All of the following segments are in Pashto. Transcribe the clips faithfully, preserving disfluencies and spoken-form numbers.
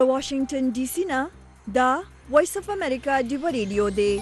واشنگټن ډي سي نه دا وایس اف امریکا ډیو ریډیو دی.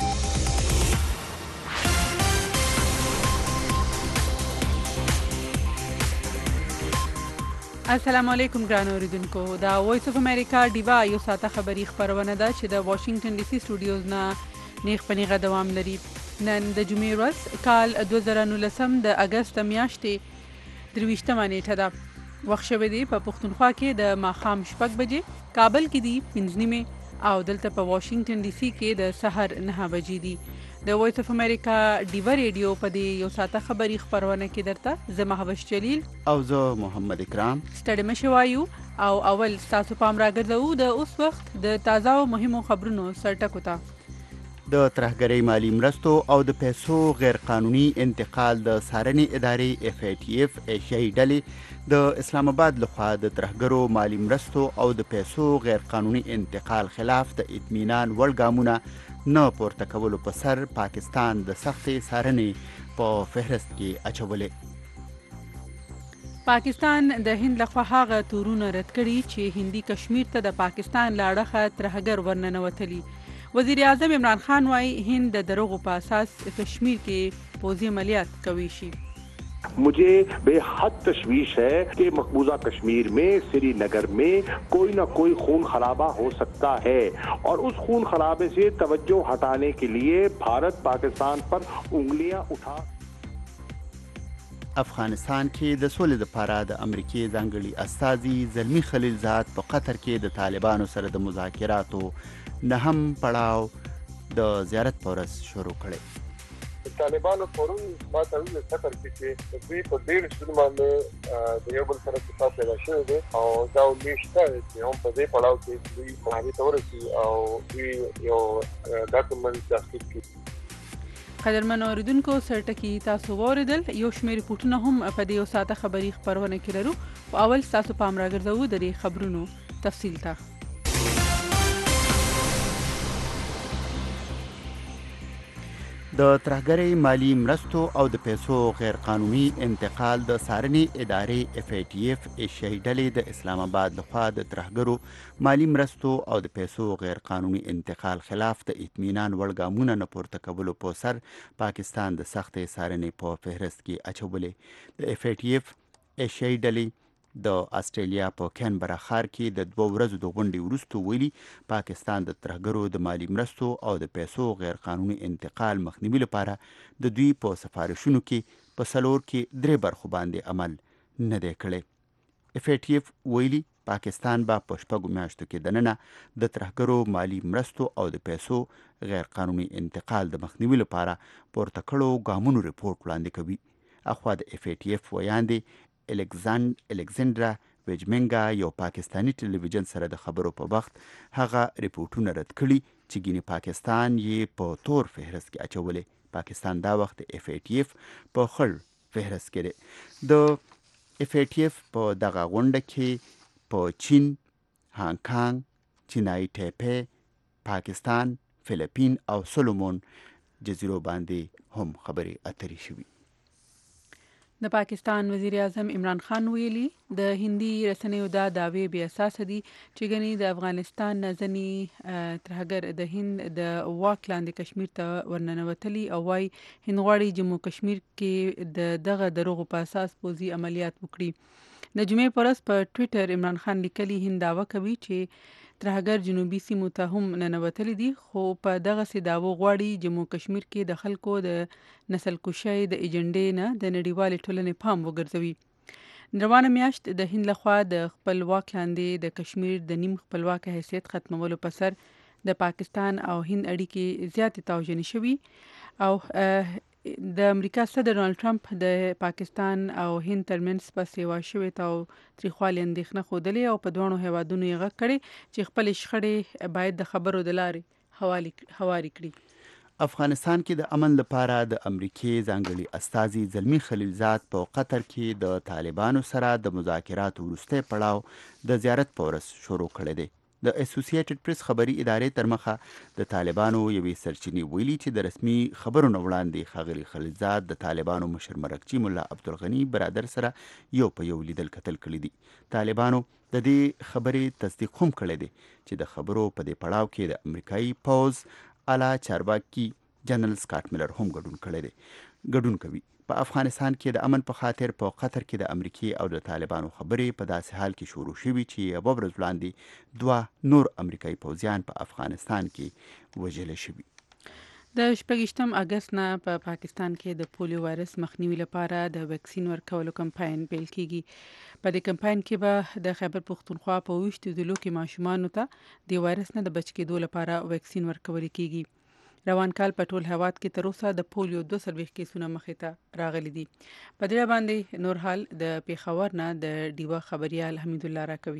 السلام علیکم ګران اوریدونکو، دا وایس اف امریکا ډیوا یو ساته خبری خبرونه ده چې د واشنگټن ډي سي سټوډیوز نه نیغ پنیغه دوام لري. نن د جمعې ورځ کال دوه زره نولسم د اگست میاشتې درویشتمه نیټه ده. وخت شوی دی په پښتونخوا کې د ماښام شپږ بجې، کابل کې دی پنځه نیمې او دلته په واشنگټن ډي سي کې د سحر نهه بجې دي. د وایس اف امریکا ډیوا ریډیو په دې یو ساته خبری خبرونه کې درته زه مهوش جلیل او زه محمد اکرام ستړي مشو وایو او اول تاسو پام راګرځو د اوس وخت د تازه او مهمو خبرونو سرټکو ته. د ترهګرۍ مالی مرستو او د پیسو غیر قانوني انتقال د څارنې ادارې اف ای ټي اف ایشیایي ډلې د اسلام آباد لخوا د ترهګرو مالی مرستو او د پیسو غیر قانوني انتقال خلاف د اطمینان وړ ګامونه نه پورته کولو په سر پاکستان د سختې څارنې په فهرست کې اچولې. پاکستان د هند لخوا هغه تورونه رد کړي چې هندي کشمیر ته د پاکستان له اړخه ترهګر ورننوتلي. وزیر اعظم عمران خان وايي هند د دروغو په اساس کشمیر کې پوځي عملیات کوي شي. मुझे बेहद तशवीश है कि मकबूजा कश्मीर में श्रीनगर में कोई ना कोई खून खराबा हो सकता है और उस खून खराबे से तवज्जो हटाने के लिए भारत पाकिस्तान पर उंगलियां उठा. افغانستان کې د سولې لپاره د امریکای ځانګړي استازي زلمی خلیلزاد په قطر کې د طالبانو سره د مذاکراتو نهم پړاو د زیارت پورس شروع کړي. طالبانو پرون ما ته ویل قطر کې چې دوی په ډېر شتون باندې د یو بل سره اتفاق پیدا شوی دی او دا امید شته چې هم په دې پړاو کې دوی معاهدې ته ورسي او دوی یو ډاکومنټ تاسیس کړي. قدرمن اوریدونکو سرټکی تاسو واوریدل. یو شمېر ریپورټونه هم په دې یو ساته خبری خبرونه کې لرو. په اول تاسو پام راګرځو د دې خبرونو تفصیل ته. د ترهګرۍ مالی مرستو او د پیسو غیر قانوني انتقال د څارنې ادارې اف ای ټي اف ایشیایي ډلې د اسلام آباد لخوا د ترهګرو مالی مرستو او د پیسو غیر قانوني انتقال خلاف د اطمینان وړ ګامونه نه پورته کولو په سر پاکستان د سختې څارنې په فهرست کې اچولې. د اف ای ټي اف ایشیایي ډلې د استرالیا په کینبرا ښار کې د دوه ورځو د غونډې وروسته ویلي پاکستان د ترهګرو د مالی مرستو او د پیسو غیر قانوني انتقال مخنیوي لپاره د دوی په سفارشونو کې په څلور کې درې برخو باندې عمل نه دی کړی. اف ای ټي اف ویلي پاکستان به په شپږو میاشتو کې دننه د ترهګرو مالی مرستو او د پیسو غیر قانوني انتقال د مخنیوي لپاره پورته کړو ګامونو ریپورټ وړاندې کوي. اخوا د اف ای ټي اف ویاندې الکساندرا ویجمنګا یو پاکستانی ټلویزیون سره د خبرو په وخت هغه ریپورټونه رد کړي چې ګینه پاکستان یې په تور فهرست کې اچولې. پاکستان دا وخت اف ای ټي اف په خړ فهرست کې دی. د اف ای ټي اف په دغه غونډه کې په چین، هانګ کانګ، چینای ټیپی، پاکستان، فلیپین او سولومون جزیرو باندې هم خبرې اترې شوې. د پاکستان وزیر اعظم عمران خان ویلي د هندي رسنیو دا دعوی بې اساسه دي چې ګني د افغانستان ځنی ترهګر د هند د واک لاندې کشمیر ته ورننوتلي او وايي هند غواړي جموں کشمیر کې د دغه دروغو په اساس پوځي عملیات وکړي. د جمعې پر ورځ په ټویټر عمران خان لیکلي هند دعوه کوي چې ترهګر جنوبي سیمو ته هم ننوتلي دي، خو په دغه سي داوو غواړي جموں کشمیر کې د خلکو د نسل کشۍ د ایجنډې نه د نړیوالې ټولنې پام وګرځوي. روانه میاشت د هند لخوا د خپل واک لاندې د کشمیر د نیم خپلواک حیثیت ختمولو په سر د پاکستان او هند اړیکې زیاتې توجنې شوي او د امریکا صدر ډونالد ټرمپ د پاکستان او هند ترمنځ په سیوا شوی تاو تریخوالي اندېښنه خوده او په دوه هیوادونو یې غږ کړي چې خپل شخړې باید د خبرو د لارې هواري کړي. افغانستان کې د امن لپاره د امریکای ځانګړي استازي زلمی خلیلزاد په قطر کې د طالبانو سره د مذاکراتو وروستی پړاو د زیارت پورس شروع کړی دی. د اسوسییټډ پریس خبري ادارې تر مخه د طالبانو یوې سرچینې ویلي چې د رسمي خبرو نه وړاندې ښاغلي خلیلزاد د طالبانو مشر مرکچي ملا عبدالغني برادر سره یو په یو لیدل کتل کړي دي. طالبانو د دې خبرې تصدیق هم کړی دی چې د خبرو په دې پړاو کې د امریکایي پوز اعلی چارواکي جنرال سکاټ ملر هم ګډون کړی دی ګډون کوي. په افغانستان کې د امن په خاطر په قطر کې د امریکای او د طالبانو خبرې په داسې حال کې شروع شوي چې یوه ورځ وړاندې دوه نور امریکایي پوځیان په افغانستان کې وژل شوي. د شپږیشتم اګست نه په پا پاکستان کې د پولیو وایرس مخنیوي لپاره د ویکسین ورکولو کمپاین پیل کیږي. په دې کمپاین کې به د خیبر پختونخوا په ویشتو ضلعو کې ماشومانو ته د وایرس نه د بچ کېدو لپاره ویکسین ورکول کیږي. روان کال په ټول هیواد کې تر اوسه د پولیو دوه څلوېښت کیسونه مخې ته راغلي دي. په دې باندې نور حال د پیښور نه د ډیوا خبريال حمید الله راکوي.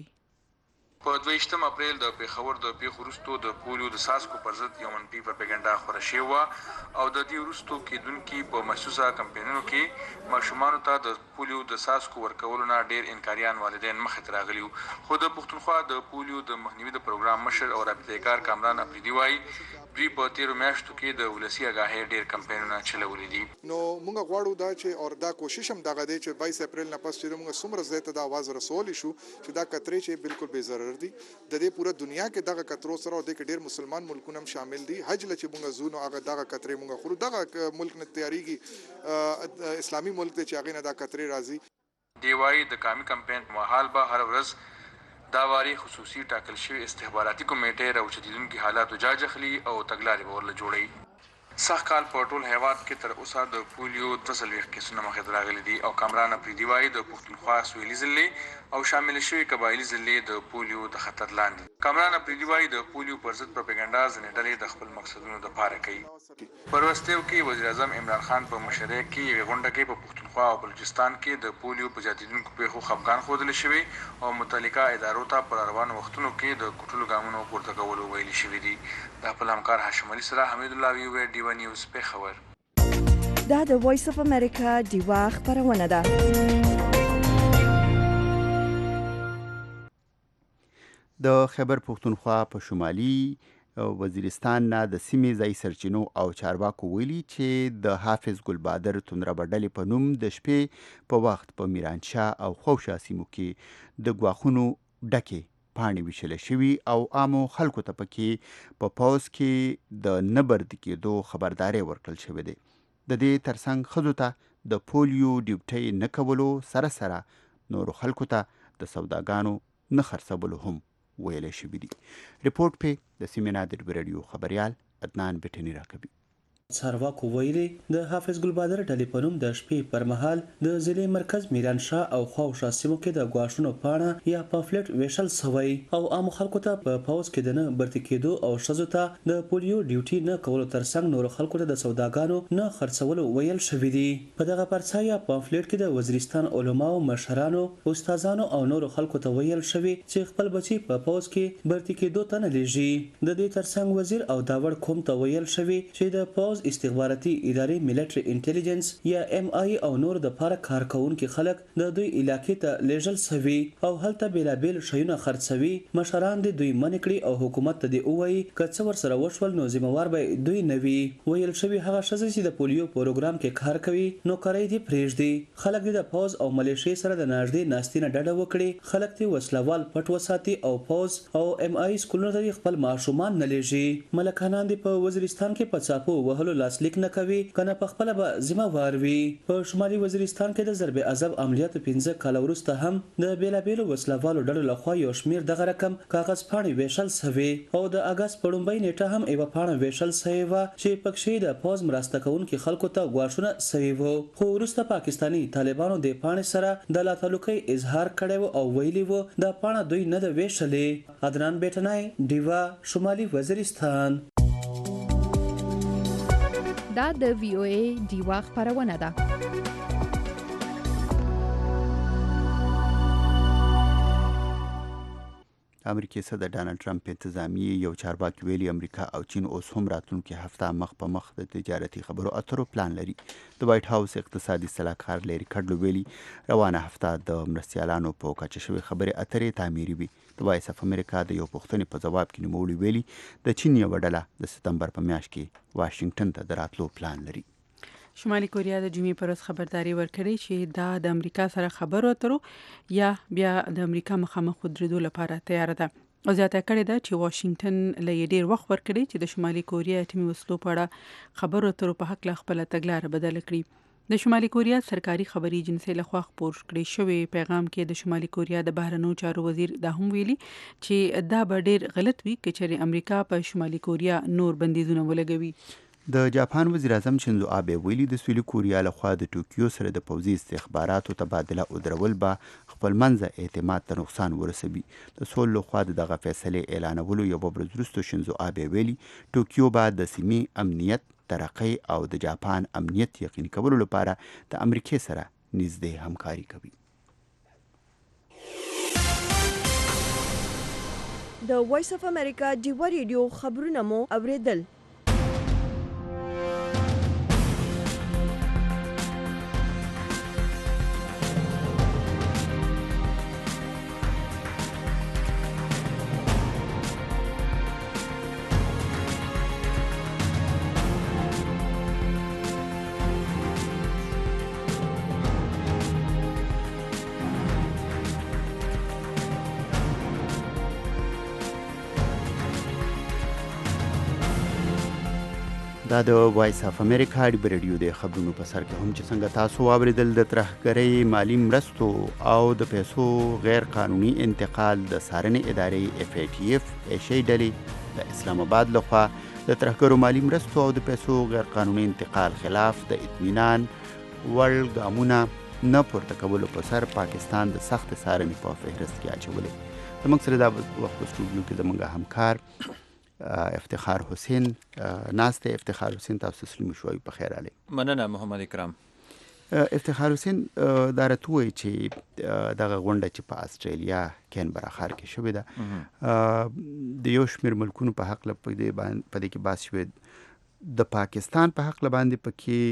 په دویشتم اپریل د پیښور د پیښو وروسته د پولیو د څاڅکو پر ضد یو منفي پروپاګاندا خپره شوې وه او د دې وروسته کېدونکي په محسوسه کمپاینونو کې ماشومانو ته د پولیو د څاڅکو ورکولو نه ډېر انکاریان والدین مخې ته راغلي وو. خو د پښتونخوا د پولیو د مخنیوي د پروګرام مشر او رابطه کار کامران افریدي وایي دوی په تیرو میاشتو کې د ولسي اګاهۍ ډېر کمپاینونه چلولي دي. نو موږ غواړو دا چې اور دا کوشش هم دغه دی چې باییس اپریل نه پس چې موږ څومره زیاته د आवाज رسول شو چې دا کترې چې بالکل بے ضرر دي. د دې پوره دنیا کې دغه کترو سره او د ډېر مسلمان ملکونه هم شامل دي. حج لچ موږ زونو هغه دغه کترې موږ خورو دغه ملک نه تیاریږي اسلامي ملک ته چې هغه نه دا کترې راځي. دی وايي د کامي کمپاین په مهال به هر ورځ دا واري خصوصي ټاکل شوی استخباراتي کمیټې راوچتیدونکي حالاتو جاج اخلي او تګلارې به ورله جوړوي. سږ کال په ټول هیواد کې تر اوسه د پولیو دوه څلوېښت کیسونه مخې ته راغلي دي او کامران افریدي وایي د پښتونخوا سویلي ضلعې او شامل شوي قبایلي ضلعې د پولیو د خطر لاندې. کامران افریدي وایي د پولیو پر ضد پروپاګاندا ځینې ډلې د خپل مقصدونو دپاره کوي. په وروستیو کې وزیر اعظم عمران خان په مشرۍ کې یوې غونډه کې په پښتونخوا او بلوچستان کې د پولیو په زیاتېدونکو پیښو خفګان ښودلی شوی او متعلقه ادارو ته په روانو وختونو کې د کوټلو ګامونو پورته کولو ویلي شوي دي. د خپل همکار هاشم علي سره حمید الله ویوی ډیوا نیوز پیښور. دا د وایس اف امریکا ډیوا خبرونه ده. د خیبر پختونخوا په شمالي وزیرستان نه د سیمې ځای سرچینو او چارواکو ویلي چې د حافظ ګل بادر تندره ډلې په نوم د شپې په وخت په میرانشاه او خوشا سیمو کې د ګواښونو ډکې پاڼې ویشل شوي او عامو خلکو ته پکې په پوز کې د نه بردي کېدو خبرداری ورکړل شوی دی. د دې ترڅنګ ښځو ته د پولیو ډیوټۍ نه کولو سره سره نورو خلکو ته د سوداګانو نه خرڅولو هم ویلی شوي دي. ریپورټ پې د سیمې نه د ډیوي راډیو خبریال عدنان بټني راکوي. چارواکو ویلي د حافظ ګل بادر ډلې په نوم د شپې پر مهال د ضلع مرکز میرانشاه او خواوشا سیمو کې د ګواښونو پاڼه یا پامفلټ ویشل سوی او عامو خلکو ته په پوز کې د نه برتي کېدو او ښځو ته د پولیو ډیوټي نه کولو ترڅنګ نورو خلکو ته د سوداګانو نه خرڅولو ویل شوي دي. په دغه پرڅا یا پامفلټ کې د وزیرستان علماو مشرانو استادانو او نورو خلکو ته ویل شوي چې خپل بچي په پوز کې برتي کېدو ته نه لیږي. د دې ترڅنګ وزیر او داوړ کوم ته ویل شوي چې د پوز استخباراتي ادارې ملټري انټيليجنس یا ایم آی او نور د پاره کارکونکو خلک د دوی علاقې ته لیږل شوي او هلته بیلابیل شیونه خرڅوي. مشران د دوی منکړي او حکومت ته دی وایي که څه ورسره وشول نو ذمہوار به دوی نه وي. ویل شوي هغه ښځې چې د پولیو پروګرام کې کار کوي نو کاری دی پرېږدي. خلک د پوز او ملیشي سره د ناژدې ناستې نه ډډه وکړي. خلک دی وسلوال پټ وساتي او پوز او ایم آی سکولونو ته خپل ماشومان نه لیږي. ملکانان دی په وزیرستان کې په څاپو وهلو لاس لیک نه کوي کنه په خپل به ذمہ وار وي. په شمالي وزیرستان کې د ضرب عذاب عملیاتو پنځه کال وروسته هم د بیلابیلو وسلوالو ډلو لخوا یو شمیر دغه رقم کاغذ پاڼې ویشل سوي او د اگست په لومبۍ نیټه هم یوه پاڼه ویشل سوې وه چې پکښې د پوز مرسته کوونکي خلکو ته ګواښونه سوي وو. خو وروسته پاکستاني طالبانو د پاڼې سره د لاتعلقۍ اظهار کړی و او ویلي وو دا پاڼه دوی نه ده ویشلې. عدنان بیټنای ډیوا شمالي وزیرستان. دا د وی او ای ډیوا خبرونه ده. امریکای صدر ډانلډ ټرمپ انتظامیه یو چارواکي ویلي امریکا او چین اوس هم راتلونکي هفته مخ په مخ د تجارتي خبرو اترو پلان لري. د وایټ هاوس اقتصادي سلاکار لری کډلو ویلي روانه هفته د مرستیالانو په کچه شوې خبرې اترې تعمیري وي. د وایس اف امریکا د یو پوښتنې په ځواب کې نوموړي ویلي د چین یوه ډله د ستمبر په میاشت کې واشنگټن ته د راتلو پلان لري. شمالي کوریا د جمعې پر ورځ خبرداري ورکړې چې دا د امریکا سره خبرو اترو یا بیا د امریکا مخامخ ودرېدو لپاره تیار ده او زیاته کړې ده چې واشنگټن له یې ډېر وخت ورکړي چې د شمالي کوریا اټومي وسلو په اړه خبرو اترو په هکله خپله تګلاره بدله کړي. د شمالي کوریا سرکاري خبري ایجنسۍ لخوا خپور کړی شوی پیغام کې د شمالي کوریا د بهرنیو چارو وزیر دا هم ویلي چې دا به ډېر غلط وي که چېرې امریکا په شمالي کوریا نور بندیزونه ولګوي. د جاپان وزیر اعظم شینزو آبه ویلي د سویلي کوریا لخوا د ټوکیو سره د پوځي استخباراتو تبادله او درول به خپل منځه اعتماد ته نقصان ورسوي. د سول لخوا د دغه فیصلې اعلانولو یو ورځ وروسته شینزو آبه ویلي ټوکیو به د سیمې امنیت، ترقۍ او د جاپان امنیت یقیني کولو لپاره د امریکای سره نږدې همکاري کوي. د وایس اف امریکا ډیوا ریډیو خبرونه مو اوریدل. دا د وایس اف امریکا ډیوا ریډیو د خبرونو په سر کې هم چې څنګه تاسو واوریدل د ترهګرۍ مالی مرستو او د پیسو غیر قانوني انتقال د څارنې ادارې اف ای ټي اف ایشي ډلې د اسلام آباد لخوا د ترهګرو مالی مرستو او د پیسو غیر قانوني انتقال خلاف د اطمینان وړ ګامونه نه پورته کولو په سر پاکستان د سخت څارنې په فهرست کې اچولې. زموږ سره دا وخت په سټوډیو کې زموږ همکار افتخار حسین ناسته. افتخار حسین تاسو تسلیم شوي په خیر علي. مننه محمد اکرام. افتخار حسین دا راته وایي چې دغه غونډه چې په استرالیا کینبرا ښار کې شوې ده د یو شمېر ملکونو په هکله په دې کې بحث شوی د پاکستان په هکله باندې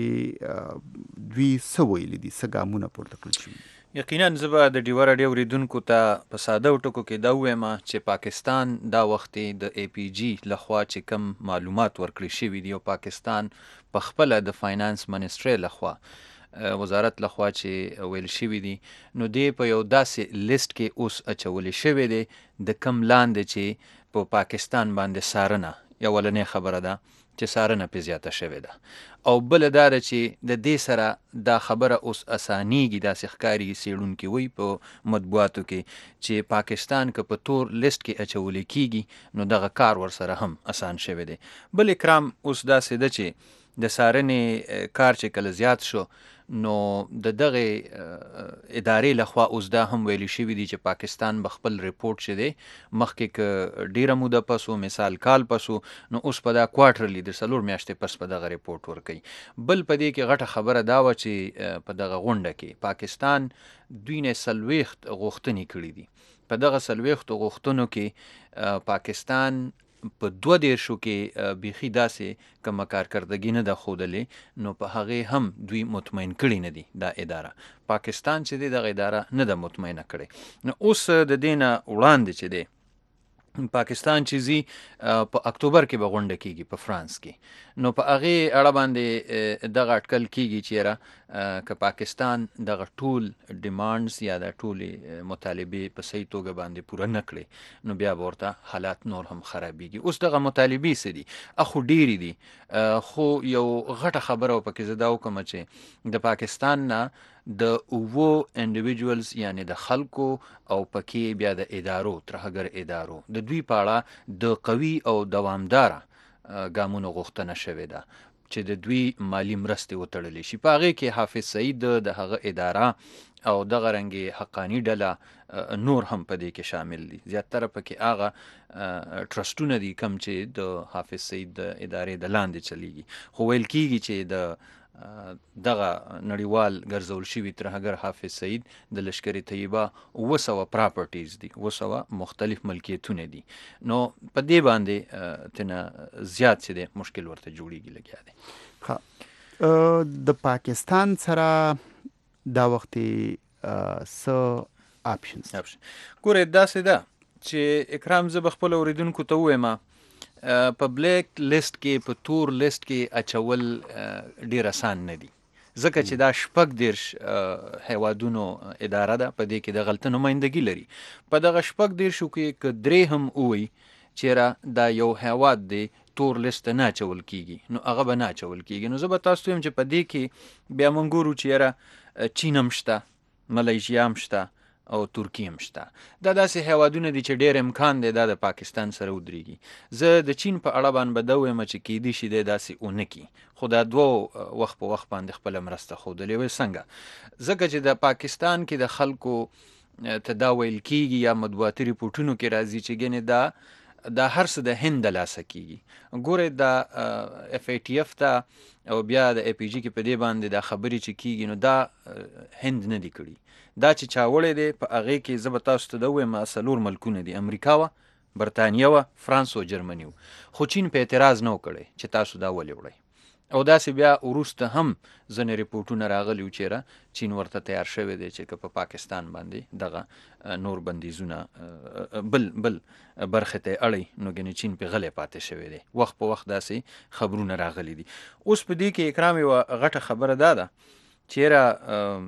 پکې دوی څه ویلي دي، څه ګامونه پورته کړل شوي؟ یقینا زه به د ډیوا راډیو اوریدونکو ته په ساده ټکو کې دا ووایم چې پاکستان دا وخت د ای پی جي لخوا چې کم معلومات ورکړي شوي دي او پاکستان په خپله د فاینانس منسټرۍ لخوا وزارت لخوا چې ویل شوي دي نو دی په یو داسې لیست کې اوس اچولی شوی دی د کم لاندې چې په پاکستان باندې څارنه یو اولنۍ خبره ده چې څارنه پې زیاته شوې ده او بله دا ده چې د دې سره دا خبره اوس اسانیږي، داسې ښکاري څېړونکي وایي په مطبوعاتو کې چې پاکستان که په تور لیست کې اچولی کیږي نو دغه کار ورسره هم اسان شوی دی. بل اکرام اوس داسې ده چې د څارنې کار چې کله زیات شو نو د دغه ادارې لخوا اوس دا هم ویلي شوي دي چې پاکستان به خپل ریپورټ چې دی مخکې که ډیره موده پس و، مثال کال پس و، نو اوس په دا کوارټرلی د څلور میاشتې پس په دغه ریپورټ ورکوي. بل په دې کې غټه خبره دا وه چې په دغه غونډه کې پاکستان دوی نه څلوېښت غوښتنې کړي دي. په دغه څلوېښتو غوښتنو کې پاکستان په دوه دیرشو کې بیخي داسې کومه کارکردګي نه ده ښودلې نو په هغې هم دوی مطمئن کړي نه دي دا اداره. پاکستان چې دی دغه اداره نه ده مطمئنه کړې. نو اوس د دې نه وړاندې چې دی پاکستان چې ځي په اکتوبر کې به غونډه کیږي په فرانس کې، نو په هغې اړه باندې دغه اټکل کیږي چې یاره که پاکستان دغه ټول ډیمانډز یا د ټولې مطالبې په صحیح توګه باندې پوره نه کړي نو بیا به ورته حالات نور هم خرابېږي. اوس دغه مطالبې څه دي؟ اخو ډېرې دي، خو یو غټه خبره پکې زه دا وکړم چې د پاکستان نه د اوو انډیویجولز یعنی د خلکو او پکې بیا د ادارو ترهګر ادارو د دوی په اړه د قوي او دوامداره ګامونو غوښتنه شوې ده چې د دوی مالی مرستې وتړلی شي. په هغې کې حافظ سعید د هغه اداره او دغه رنګې حقاني ډله نور هم په دې کې شامل دي. زیاتره پکې هغه ټرسټونه دي کم چې د حافظ سعید د ادارې د لاندې چلیږي، خو ویل کېږي چې د دغه نړیوال ګرځول شوي ترهګر حافظ سعید د لشکر طیبه اوه سوه پراپرټیز دي، اوه سوه مختلف ملکیتونه دي. نو په دې باندې تنه زیات چې دی مشکل ورته جوړیږي لګیا دی. د پاکستان سره دا وختي څه آپشنز ګورې داسې ده چې اکرام زه به خپلو اوریدونکو ته ووایم په بلیک لیست کې په تور لیست کې اچول ډېر اسان نه دي، ځکه چې دا شپږ دېرش هیوادونو اداره ده، په دې کې د غلطه نمایندګي لري. په دغه شپږ دېرشو کې که درې هم ووایي چېرې دا یو هیواد دی تور لیست ته نه اچول کېږي، نو هغه به نه اچول کېږي. نو زه به تاسو ته وایم چې په دې کې بیا موږ ګورو چې یاره چین هم شته، ملیشیا هم شته او ترکیه هم شته. دا داسې هیوادونه دي چې ډېر امکان دی دا د پاکستان سره ودرېږي. زه د چین په اړه باندې به دا ووایم چې کیدی شي دی داسې ونه کړي، خو دا دوه وخت په وخت باندې خپله مرسته ښودلې وی. څنګه؟ ځکه چې د پاکستان کې د خلکو ته دا ویل کېږي یا مطبوعاتي ریپورټونو کې راځي چې ګنې دا دا هر څه د هند د لاسه کېږي. ګورئ دا اف ای ټي اف ته او بیا د ای پی جي کې په دې باندې دا خبرې چې کېږي نو دا هند نه دي کړي. دا چې چا وړی دی په هغې کې زه به تاسو ته دا ووایم څلور ملکونه دي، امریکا وه، برطانیه وه، فرانس او جرمني وه. خو چین په اعتراض نه و کړی چې تاسو دا ولې وړئ. او داسې بیا وروسته هم ځینې ریپورټونه راغلي و چېرې چین ورته تیار شوی دی چې که په پاکستان باندې دغه نور بندیزونه بل بل برخې ته اړی نو ګنې چین پې غلی پاتې شوی دی. وخت په وخت داسې خبرونه راغلي دي. اوس په دې کې اکرام یوه غټه خبره دا ده چېرې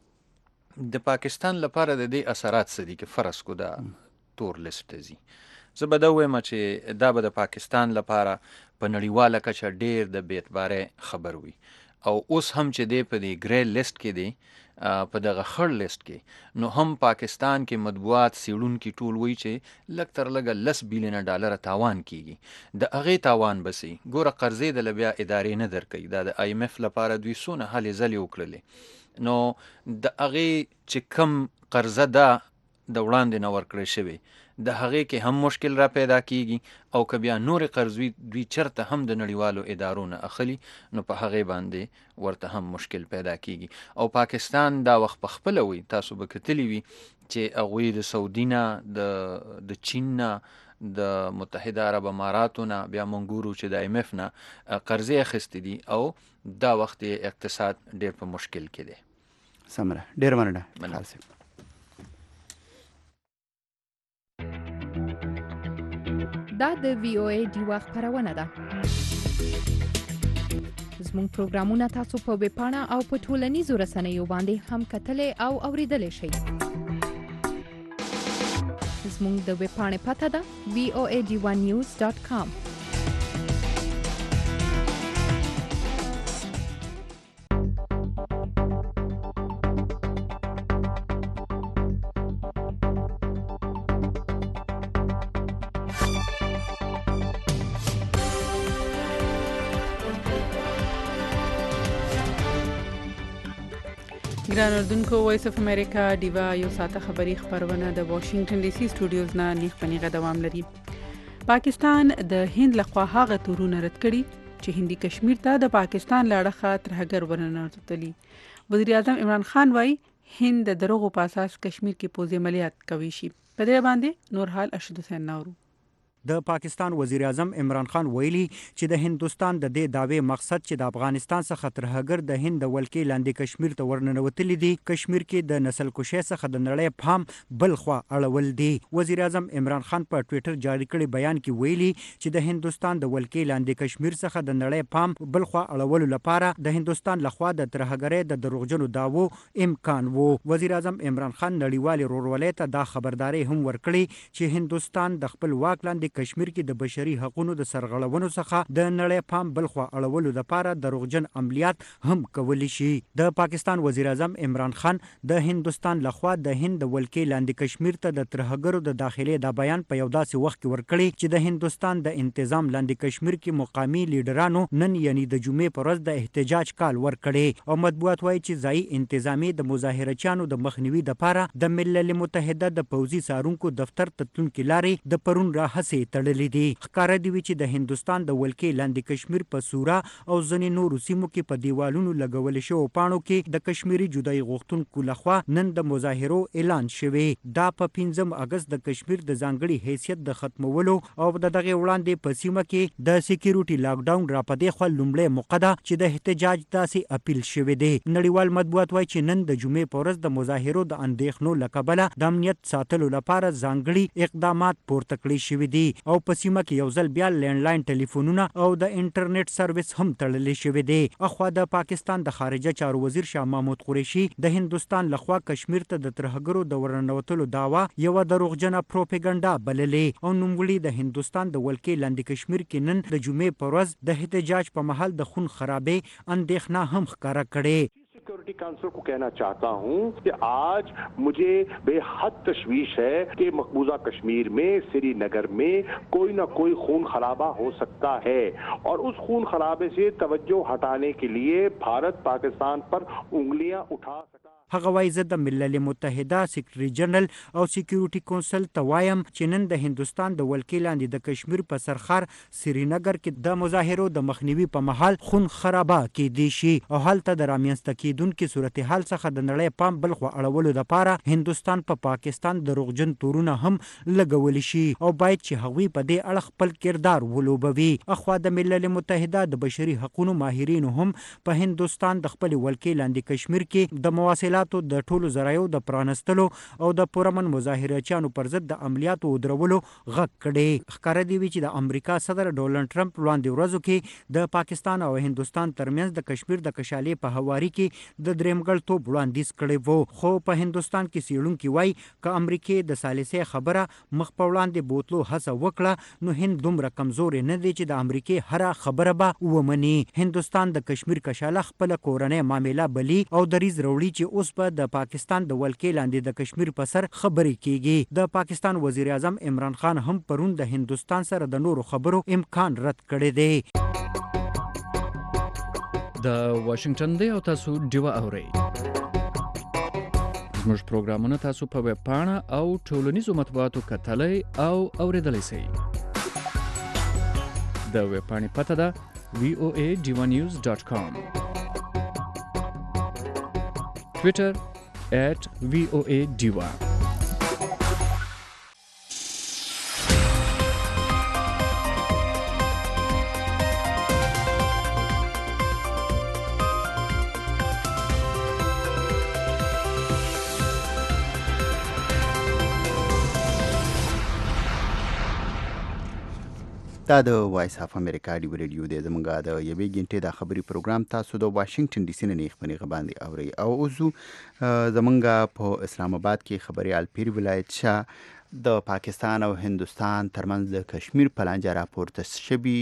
د پاکستان لپاره د دې اثرات څه دي که فرض کو دا تور لیست ته ځي. زه به دا ووایم چې دا به د پاکستان لپاره په نړیواله کچه ډېر د بې اعتبارۍ خبر وي. او اوس هم چې دی په دې ګری لیست کې دی، په دغه خړ لیست کې، نو هم پاکستان کې مطبوعات څېړونکي ټول وایي چې لږ تر لږه لس بیلیونه ډالره تاوان کېږي. د هغې تاوان به سي. ګوره قرضې دله بیا ادارې نه درکوي. دا د آی ایم ایف لپاره دوی څونه هلې ځلې وکړلې، نو د هغې چې کم قرضه ده د وړاندې نه ورکړی شوې، د هغې کې هم مشکل را پیدا کیږي. او که بیا نورې قرضوي دوی چرته هم د نړیوالو ادارو نه اخلي نو په هغې باندې ورته هم مشکل پیدا کیږي. او پاکستان دا وخت په خپله وي، تاسو به کتلي وي چې هغوی د سعودي نه، د د چین نه، د متحده عرب اماراتو نه، بیا موږ ګورو چې د آی ایم ایف نه قرضې اخیستې دي او دا وخت اقتصاد ډېر په مشکل کې دی. سمره ډېره مننه خالص. دا د وی او ای ډیوا خپرونه ده. زموږ پروګرامونه تاسو په ویب پاڼه او په ټولنیزو رسنیو باندې هم کتلی او اوریدلی شئ. زموږ د ویب پاڼې پته ده وی او ای ډیوا نیوز ډاټ کام. ګران اردوونکو، وایس اف امریکا ډیوا یو ساعته خبری خبرونه د واشنگټن ډي سي سټوډیوز نه نیغ پنیغه دوام لري. پاکستان د هند لخوا هغه تورونه رد کړي چې هندي کشمیر ته د پاکستان لاړه ترهګر ورننوتلی. وزیر اعظم عمران خان وایي هند د دروغو په اساس کشمیر کې پوځي عملیات کوي شي. په دې باندې نور حال ارشد حسین نورو. د پاکستان وزیر اعظم عمران خان ویلي چې د هندوستان د دې داوی مقصد چې د افغانستان څخه ترهګر د هند د ولکې لاندې کشمیر ته ورننوتلی دي، کشمیر کې د نسل کشۍ څخه د نړۍ پام بل خوا اړول دي. وزیر اعظم عمران خان په ټویټر جاری کړي بیان کې ویلي چې د هندوستان د ولکې لاندې کشمیر څخه د نړۍ پام بل خوا اړولو لپاره د هندوستان لخوا د ترهګرۍ د دروغجنو داوو امکان وو. وزیر اعظم عمران خان نړیوال ورورولۍ ته دا خبرداري هم ورکړي چې هندوستان د خپل واک لاندې کشمیر کې د بشري حقوقو د سرغړونو څخه د نړۍ پام بل خوا اړولو لپاره دروغجن عملیات هم کولی شي. د پاکستان وزیر اعظم عمران خان د هندوستان لخوا د هند د ولکې لاندې کشمیر ته د ترهګرو د داخلي دا بیان په یو داسې وخت کې ورکړي چې د هندوستان د انتظام لاندې کشمیر کې مقامي لیډرانو نن یعنی د جمعې پر ورځ د احتجاج کال ورکړي. او مطبوعات وایي چې ځایي انتظامی د مظاهرچیانو د مخنیوي لپاره د ملل متحده د پوځي څارونکو دفتر ته تلونکي لارې د پرون راهسې پورې تړلې دي. ښکاره دي چې د هندوستان د ولکې لاندې کشمیر په سورا او ځینې نورو سیمو کې په دیوالونو لګول شوو پاڼو کې د کشمیري جدایي غوښتونکو لخوا نن د مظاهرو اعلان شوی. دا په پنځم اګست د کشمیر د ځانګړي حیثیت د ختمولو او د دغه وړاندې په سیمه کې د سکیورټي لاک ډاون را پدې خو لومړی موقع ده چې د احتجاج داسې اپیل شوی دی. نړیوال مطبوعات وایي چې نن د جمعې په ورځ د مظاهرو د اندېښنو له کبله د امنیت ساتلو لپاره ځانګړي اقدامات پورته کړي شوي دي او په سیمه کې یو ځل بیا لینډلاین ټلیفونونه او د انټرنیټ سرویس هم تړلی شوی دی. اخوا د پاکستان د خارجه چارو وزیر شاه محمود قریشي د هندوستان لخوا کشمیر ته د ترهګرو د ورننوتلو دعوا یوه دروغجنه پروپاګاندا بللې او نوموړي د هندوستان د ولکې لاندې کشمیر کې نن د جمعې په ورځ د احتجاج په محل د خون خرابې اندېښنه هم ښکاره کړې. सिक्योरिटी काउंसिल को कहना चाहता हूं कि आज मुझे बेहद तशवीश है कि मकबूजा कश्मीर में श्रीनगर में कोई ना कोई खून खराबा हो सकता है और उस खून खराबे से तवज्जो हटाने के लिए भारत पाकिस्तान पर उंगलियां उठा सका. هغه وایي زه د ملل متحده سیکرټري جنرال او سکیورټي کونسل ته وایم چې نن د هندوستان د ولکې لاندې د کشمیر په سرخار سرینګر کې د مظاهرو د مخنیوي په محل خون خرابه کېدی شي او هلته د رامنځته کېدونکي صورتحال څخه د نړۍ پام بل خوا اړولو دپاره هندوستان په پا پاکستان دروغجن تورونه هم لګولی شي او باید چې هغوی په دې اړه خپل کردار ولوبوي. اخوا د ملل متحده د بشري حقونو ماهرینو هم په هندوستان د خپل ولکې لاندې کشمیر کې د مواصلات د ټولو ذرایعو د پرانستلو او د پرامن مظاهرچیانو پر ضد د عملیاتو ودرولو غږ کړی. ښکاره دی چې د امریکا صدر ډونالډ ټرمپ وړاندې ورځو کې د پاکستان او هندوستان ترمنځ د کشمیر د کشالې په هواري کې د درېمګړتوب وړاندیز کړی وو، خو په هندوستان کې څېړونکي وایي که امریکې د ثالثۍ خبره مخ په وړاندې بوتلو هڅه وکړه نو هند دومره کمزورې نه دی چې د امریکې هره خبره به ومني. هندوستان د کشمیر کشاله خپله کورنۍ معامله بلي او دریځ راوړي چې اوس په د پاکستان د ولکې لاندې د کشمیر په سر خبرې کیږي. د پاکستان وزیر اعظم عمران خان هم پرون د هندوستان سره د نورو خبرو امکان رد کړی دی. د واشنگټن دی او تاسو ډیوه اورئ. زموږ پروګرامونه تاسو په ویب پاڼه او ټولنیزو مطبوعاتو کتلی او اوریدلی شئ. د ویب پاڼې پته ده وی او ای ډیوه نیوز ډاټ کام، Twitter at V O A Diva. دا د وایس اف امریکا ډیو ریډیو دی. زمونږ د یوې غنټې د خبري پروګرام تاسو د واشنگټن ډي سي نه نیغ پنیغه باندې اوري او اوس زمونږ په اسلام آباد کې خبريال پیر ولایت شاه د پاکستان او هندوستان ترمنځ د کشمیر په لانجه راپورته شوي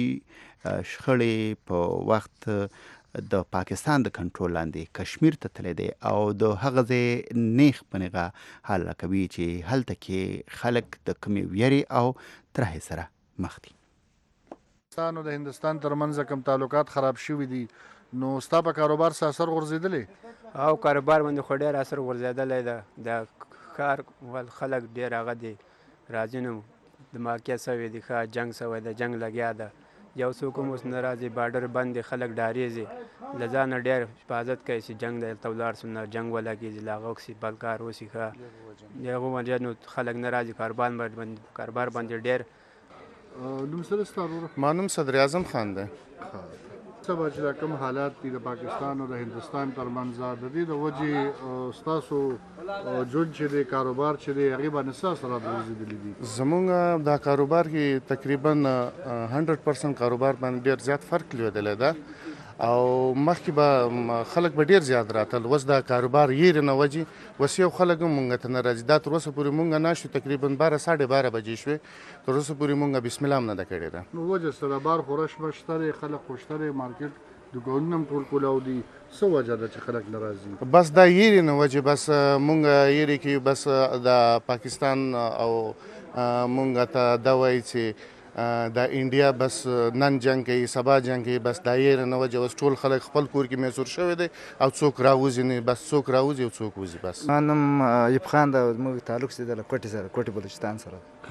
شخړې په وخت د پاکستان د کنټرول لاندې کشمیر ته تللی دی او د هغه ځای نیغ پنیغه حل کوي چې هلته کې خلک د کمې ویرې او ترهې سره مخ دي. پاکستان او د هندوستان ترمنځ کوم تعلقات خراب شوي دي نو ستا په کاروبار څه اثر غورځېدلی؟ او کاروبار باندې خو ډېر اثر غورځېدلی ده. د ښار ول خلک ډېر هغه دي راځي نو دماکیه سوی دي، ښه جنګ سوی ده، جنګ لګیا ده، یو څوک هم اوس نه راځي، بارډر بند دی، خلک ډارېږي، له ځانه ډېر حفاظت کوي چې جنګ دی هلته ولاړ سو نه جنګ ولګېږي، له هغه وکړي بل کار وشي، ښه د هغو وجه نو خلک نه راځي، کاروبار باندې کاروبار باندې ډېر. نوم څه دی ستا وروره؟ ما نوم صدر اعظم خان دی. څه به چې دا کوم حالات دي د پاکستان او د هندوستان ترمنځ د دې د وجې ستاسو ژوند چې دی کاروبار چې دی هغې باندې څه اثرات ورزېدلي دي؟ زمونږ دا کاروبار کې تقریبا هنډرډ پرسنټ کاروبار باندې ډېر زیات فرق لیدلی ده او مخکې به خلک به ډېر زیات راتل، اوس دا کاروبار یېرې نه وجې اوس یو خلک هم مونږ ته نه راځي. دا تر اوسه پورې مونږ ناشو تقریبا باره ساډې باره بجې شوې، تر اوسه پورې مونږ بسم الله هم نه ده کړې ده. نو وجه څه ده؟ بار خو رش مش شته، خلک خو شته، مارکېټ دوکانونه هم ټول کولاو دي، څه وجه ده چې خلک نه راځي؟ بس دا یېرې نه وجې، بس مونږ یېرې کې بس د پاکستان او مونږ ته دا وایي چې دا انډیا بس نن جنګ کوي سبا جنګ کوي، بس دا یې نه وجه اوس ټول خلک خپل کور کې میسور شوی دی او څوک راوځي نه، بس څوک راوځي او څوک وځي. بس ما نوم ایوب خان ده، زموږ تعلق چې د کوټې سره کوټې بلوچستان سره.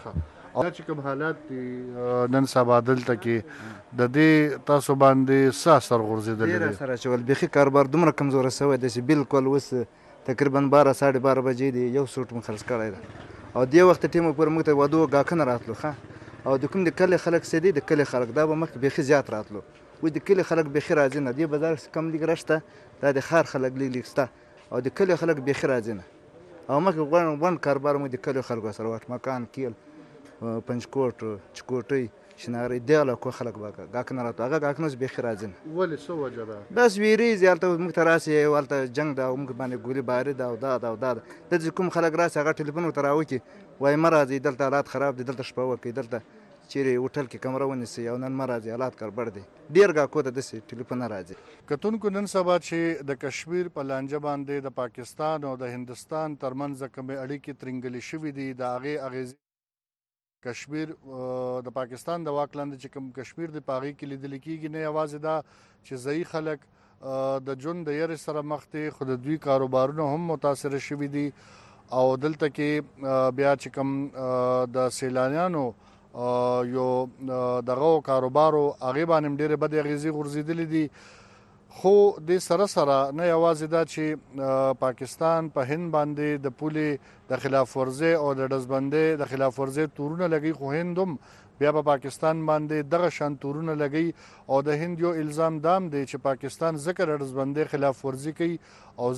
دا چې کوم حالات دي نن سبا دلته کې د دې تاسو باندې څه اثر غورځېدلی ډېر دی؟ اثر اچول بیخي کاروبار دومره کمزوره شوی دی چې بالکل اوس تقریبا باره ساړه باره بجې دی یو سوټ مو خرڅ کړی دی او دې وخت ټیمه پورې موږ ته وادو ګاښونه راتلو ښه او د کوم د کلي خلک څه دي د کلي خلک دا به مخکې بیخي زیات راتلو اوس د کلي خلک بیخي راځي نه دې بازار کم لږ رشته دا د ښار خلک لږ لږ شته او د کلي خلک بیخي راځي نه او مخکې غونډ غونډ کاروبار موږ د کلي خلکو سره وټ مکان کیل پنجکوټ چکوټۍ شناري دې علاقو خلک به ګاښونه راتلو هغه ګاښونه اوس بیخي راځي نه ولې څه وجه ده؟ بس ویرېږي هلته موږ ته راسي هلته جنګ ده او موږ باندې ګولي باري ده او دا ده او دا ده دلته چې کوم خلک راسي هغه ټلیفون ورته راوکړي وایي مه راځئ دلته حالات خراب دي دلته شپه وکړئ دلته چیرې هوټل کې کمره ونیسئ او نن مه راځئ حالات ګډوډ دي ډېر ګاښو ته داسې ټلیفون نه راځي. کتونکو نن سبا چې د کشمیر په لانجه باندې د پاکستان او د هندوستان ترمنځ کومې اړیکې ترنګلې شوي دي د هغې اغېزې کشمیر د پاکستان د واک لاندې چې کوم کشمیر د په هغې کې لیدل کېږي نه یوازې دا چې ځایي خلک د ژوند د یرې سره مخ دي خو د دوی کاروبارونه هم متاثره شوي دي او دلته کې بیا چې کوم د سیلانیانو یو دغه کاروبارو هغې باندې هم ډېرې بدې اغېزې غورځېدلې دي خو د سره سره نه یوازې دا چې پاکستان په هند باندې د پولې د خلاف ورزۍ او د ډزبندۍ د خلاف ورزۍ تورونه لګوي خو هند هم بیا په پاکستان باندې دغه شان تورونه لګوي او د هند یو الزام دام دی چې پاکستان ځکه د ډزبندۍ خلاف ورزي کوي او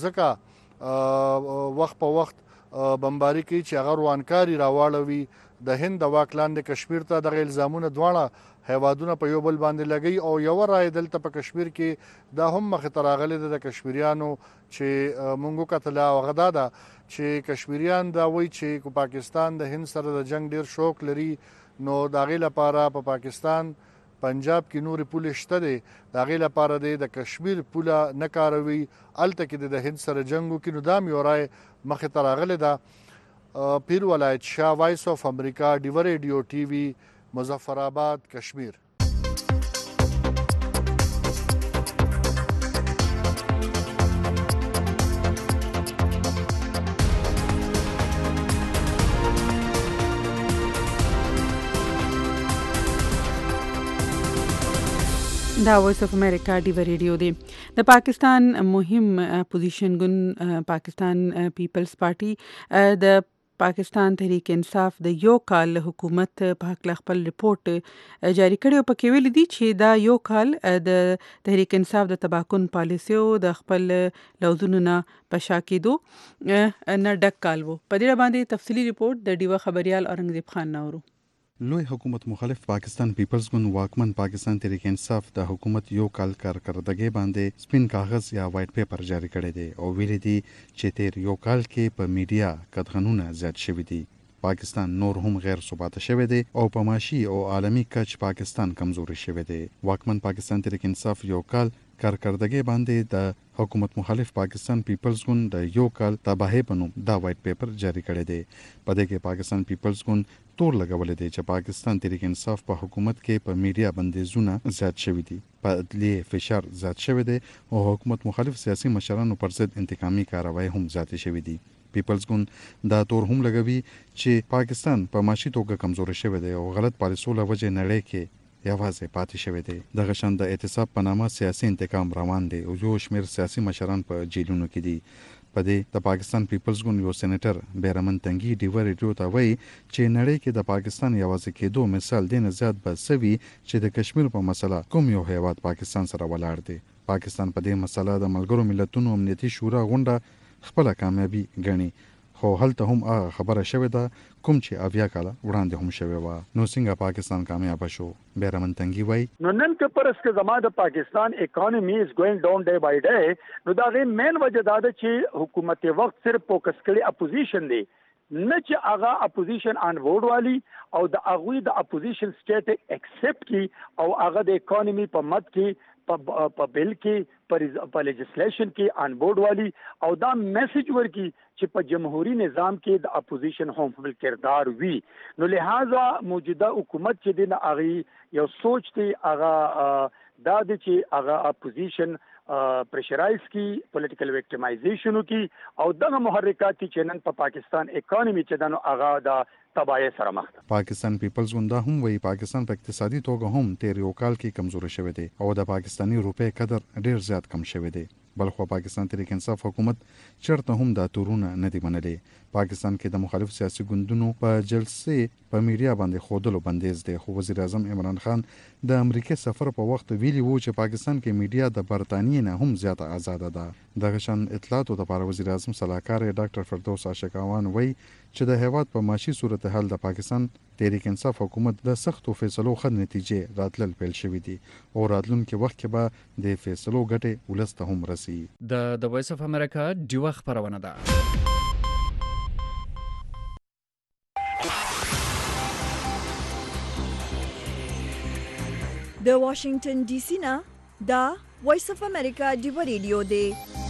ځکه وخت په وخت بمباري کوي چې هغه روانکاري راواړوي د هند د واک لاندې کشمیر ته دغه الزامونه دواړه هیوادونه په یو بل باندې لګي او یو رای دلته په کشمیر کې دا هم مخې ته راغلی د کشمیریانو چې مونږ وکتله او هغه دا ده چې کشمیریان دا وایي چې پاکستان د هند سره د جنګ ډیر شوق لري نو د هغې لپاره په پاکستان پنجاب کې نورې پولې شته دی د هغې لپاره دی د کشمیر پوله نه کاروي هلته کې د هند سره جنګ وکړي نو دا هم یو رای مخې ته راغلی ده. پیر ولایت شاه وایس آف امریکا ډیوه ریډیو ټي وي مظفر آباد کشمیر. دا وایس اف امریکا ډیوه ریډیو دی. د پاکستان مهم اپوزیشن ګوند پاکستان پیپلز پارټي د پاکستان تحریک انصاف د یو کال حکومت په حق خپل ریپورت جاری کړی او پکې ویل دي چې دا یو کال د تحریک انصاف د تباکن پالیسیو د خپل لوزونو نه پشا کېدو نه ډک کال وو. په دې باندې تفصیلی ریپورت د ډیوه خبريال اورنګزیب خان نورو. لوی حکومت مخالف پاکستان پیپلز ګوند واکمن پاکستان تحریک انصاف د حکومت یو کال کارکردګي باندې سپین کاغذ یا وایټ پیپر جاری کړی دی او ویلي دي چې تیر یو کال کې په میډیا قدغنونه زیات شوي دي. پاکستان نور هم غیر ثبات شوی دی او په معاشي او عالمي کچ پاکستان کمزوري شوی دی. واکمن پاکستان تحریک انصاف یو کال کارکردګي باندې د حکومت مخالف پاکستان پیپلز ګوند د یو کال تباہي په نوم دا وایټ پیپر جاری کړی دی. په دې کې پاکستان پیپلز ګوند تور لګولې دی چې پاکستان تحریک انصاف په حکومت کې په میډیا بندیزونه زیات شوي دي، په عدلیه فشار زیات شوی دی او حکومت مخالف سیاسي مشرانو پر ضد انتقامي کاروایی هم زیاتې شوي دي. پیپلز ګوند دا تور هم لګوي چې پاکستان په معاشي توګه کمزوري شوی دی او غلط پالیسو له وجې نړۍ کې یوازې پاتې شوی دی. دغه شان د اعتصاب په نامه سیاسي انتقام روان دی او یو شمېر سیاسي مشران په جیلونو کې دي. په دې د پاکستان پیپلز ګوند یو سېنیټر بیرمن تنګي ډیوه ریډیو ته وایي چې نړۍ کې د پاکستان یوازې کېدو مثال دی نه زیات به سوي چې د کشمیر په مسله کوم یو هیواد پاکستان سره ولاړ دی. پاکستان په دې مسله د ملګرو ملتونو امنیتي شورا غونډه خپله کامیابي ګڼي خو هلته هم هغه خبره شوې ده کوم چې اویا کاله وړاندې هم شوې وه. نو څنګه پاکستان کامیاب شو؟ بیرمن تنګي وایي نو نن که پرس که زما د پاکستان اکانومی از ګوینګ ډاون ډے بای ډے نو دا غي مین وجه دا ده چې حکومت وخت صرف فوکس کړي اپوزیشن دی نه چې هغه اپوزیشن آن بورډ والی او د هغوی د اپوزیشن سټیټ ایکسپټ کی او هغه د اکانومی په مد کې په بل کې په لیجسلیشن کې آن بورډ والی او دا میسج ورکی چې په جمهوریت نظام کې د اپوزیشن هم خپل کردار وی. نو لہذا موجوده حکومت چې د هغه یو سوچ دی هغه دا د چې هغه اپوزیشن پریشرایز کی پولیټیکل وکټیمایزیشن کی او دغه محرکات چې نن په پاکستان اکانومی چې دنو هغه د تباہی سره مخ ده. پاکستان پیپلز ګوند دا هم وایي پاکستان په اقتصادي توګه هم تیر یو کال کې کمزوري شوی دی او د پاکستاني روپۍ قدر ډیر زیات کم شوی دی. بلخو پاکستان تحریک انصاف حکومت چرته هم دا تورونه نه دی منلي. پاکستان کې د مخالف سیاسي ګوندونو په جلسې په میډیا باندې خودلو بندیز دی. خو وزیر اعظم عمران خان د امریکای سفر په وخت ویلي وو چې پاکستان کې میډیا د برتانیې نه هم زیاته آزاده ده. دغه شان اطلاعاتو لپاره وزیر اعظم صلاحکار ډاکټر فردوس عاشقاوان وایي چې د هیواد په معاشي صورتحال د پاکستان تحریک انصاف حکومت د سختو فیصلو ښه نتیجې راتلل پیل شوي دي او راتلونکي وخت کې به د فیصلو ګټې ولس ته هم رسي. د د وایس اف امریکا ډیوه خپرونه ده. د واشنگټن ډي سي نه دا وایس اف امریکا ډیوه ریډیو دی.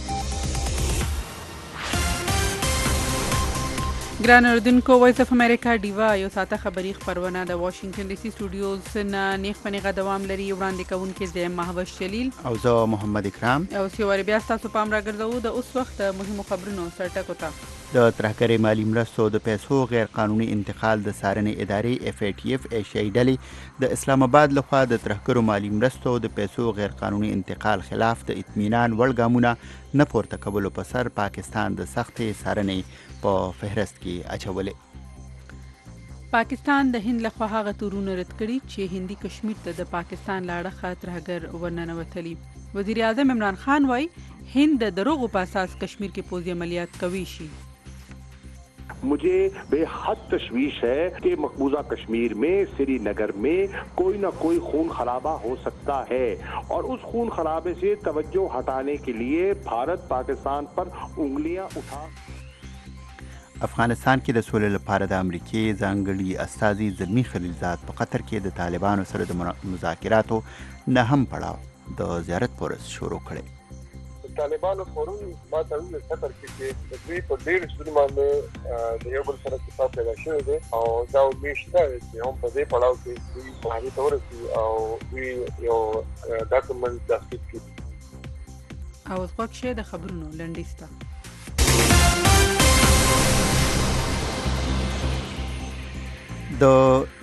ګران اردوونکو، وایس اف امریکا ډیوا یو ساعته خبری خبرونه د واشنگټن ډي سي سټوډیوز نه نیغ په نیغه دوام لري. وړاندې کوونکي زه مهوش جلیل او زه محمد اکرام. او سیوری بیا تاسو پام راګرځو د اوس وخت مهمو خبرونو سرټکو ته. د ترهګرۍ مالی مرستو د پیسو غیر قانوني انتقال د څارنې ادارې اف ای ټي اف ایشیایي ډلې د اسلام آباد لخوا د ترهګرو مالی مرستو د پیسو غیر قانوني انتقال خلاف د اطمینان وړ ګامونه نه پورته کولو په سر پاکستان د سختې څارنې په فهرست کې اچولې. پاکستان د هند لخوا هغه تورونه رد کړي چې هندي کشمیر ته د پاکستان لاړه ترهګر ورننوتلي. وزیر اعظم عمران خان وایي هند د دروغو په اساس کشمیر کې پوځي عملیات کوي شي. मुझे बेहद तशवीश है कि मकबूजा कश्मीर में श्रीनगर में कोई ना कोई खून खराबा हो सकता है और उस खून खराबे से तवज्जो हटाने के लिए भारत पाकिस्तान पर उंगलियां उठा. افغانستان کې د سولې لپاره د امریکای ځانګړي استازي زلمی خلیلزاد په قطر کې د طالبانو سره د مذاکراتو نه هم پړاو د زیارت پورس شروع کړي. طالبانو پرون ما ته ویل قطر کې چې دوی په ډېر ستونزو باندې د یو بل سره اتفاق پیدا شوی دی او دا امید شته چې هم په دې پړاو کې دوی مهاري ته ورسي او دوی یو ډاکومنټ تاسیس کړي. او اوس وخت شه د خبرونو لنډیسته. د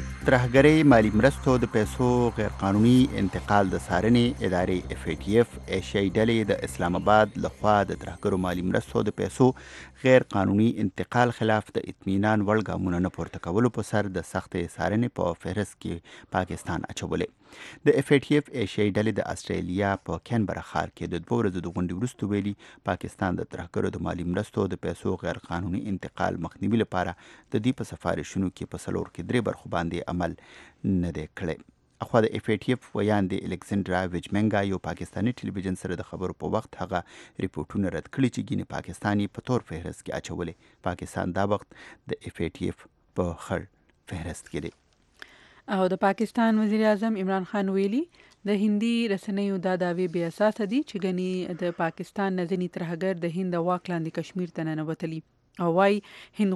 ترهګرۍ مالی مرستو د پیسو غیر قانوني انتقال د څارنې ادارې اف ای ټي اف ایشیایي ډلې د اسلام آباد لخوا د ترهګرو مالی مرستو د پیسو غیر قانوني انتقال خلاف د اطمینان وړ ګامونه نه پورته کولو په سر د سختې څارنې په فهرست کې پاکستان اچولې. د اف ای ټي اف ایشیایي ډلې د استرالیا په کینبرا ښار کې د دوه ورځو د غونډې وروسته ویلي پاکستان د ترهګرو د مالی مرستو د پیسو غیر قانوني انتقال مخنیوي لپاره د دې په سفارشونو کې په څلور کې درې برخو باندې عمل نه دی کړی. اخوا د اف ای ټي اف ویاندې الکسندرا ویجمنګا یو پاکستاني ټلویزیون سره د خبرو په وخت هغه ریپورټونه رد کړي چې ګینې پاکستان یې په تور فهرست کې اچولې. پاکستان دا وخت د اف ای ټي اف په خړ فهرست کې دی. او د پاکستان وزیر اعظم عمران خان ویلي د هندي رسنیو دا دعوی بې اساسه دي چې ګني د پاکستان نه ځینې ترهګر د هند واک لاندې کشمیر ته ننوتلي او وايي هند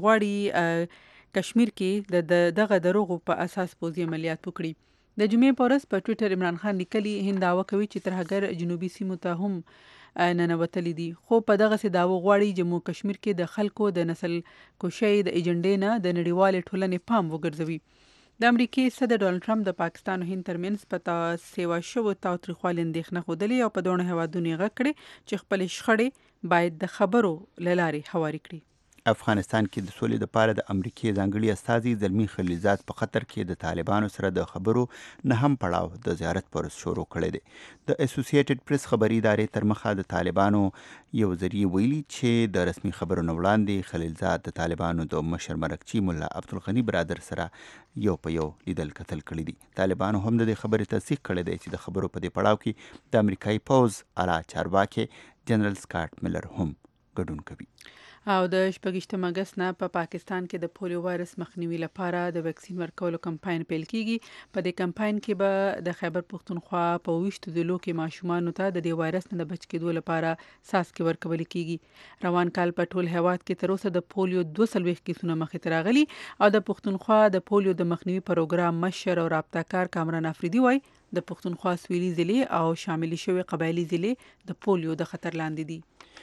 غواړي کشمیر کې د دغه دروغو په اساس پوځي عملیات وکړي. د جمعې په ورځ په ټویټر عمران خان لیکلي هند دعوه کوي چې ترهګر جنوبي سیمو ته هم ننوتلي دي خو په دغسې دعوه غواړي جموں کشمیر کې د خلکو د نسل کشۍ د ایجنډې نه د نړیوالې ټولنې پام وګرځوي. د امریکای صدر ډونالډ ټرمپ د پاکستان او هند ترمنځ په سیوا شوو تاوتریخوالي اندېښنه ښودلې او په دواړو هېوادونو یې غږ کړی چې خپلې شخړې باید د خبرو له لارې هوارې کړي. افغانستان کې د سولې لپاره د امریکای ځانګړي استازي زلمی خلیلزاد په قطر کې د طالبانو سره د خبرو نه هم پړاو د زیارت پورس شروع کړی دی. د اسوسییټډ پریس خبري ادارې تر مخه د طالبانو یو ذریعه ویلي چې د رسمي خبرو نه وړاندې خلیلزاد د طالبانو د مشر مرکچي ملا عبدالغني برادر سره یو په یو لیدل کتل کړي دي. طالبانو هم د دې خبرې تصدیق کړی دی چې د خبرو په دې پړاو کې د امریکایي پوځ اعلی چارواکي جنرال سکاټ ملر هم ګډون کوي. او د شپږشتم اګست نه په پاکستان کې د پولیو وایرس مخنیوي لپاره د ویکسین ورکولو کمپاین پیل کیږي. په دې کمپاین کې به د خیبر پختونخوا په ویشتو ضلعو کې ماشومانو ته د دې وایرس نه د بچ کېدو لپاره څاڅکي ورکول کیږي. روان کال په ټول هیواد کې تر اوسه د پولیو دوه څلوېښت کیسونه مخې ته راغلي او د پختونخوا د پولیو د مخنیوي پروګرام مشر او رابطه کار کامران افریدي وایي د پختونخوا سویلي ضلع او شاملي شوي قبایلي ضلع د پولیو د خطر لاندې دي.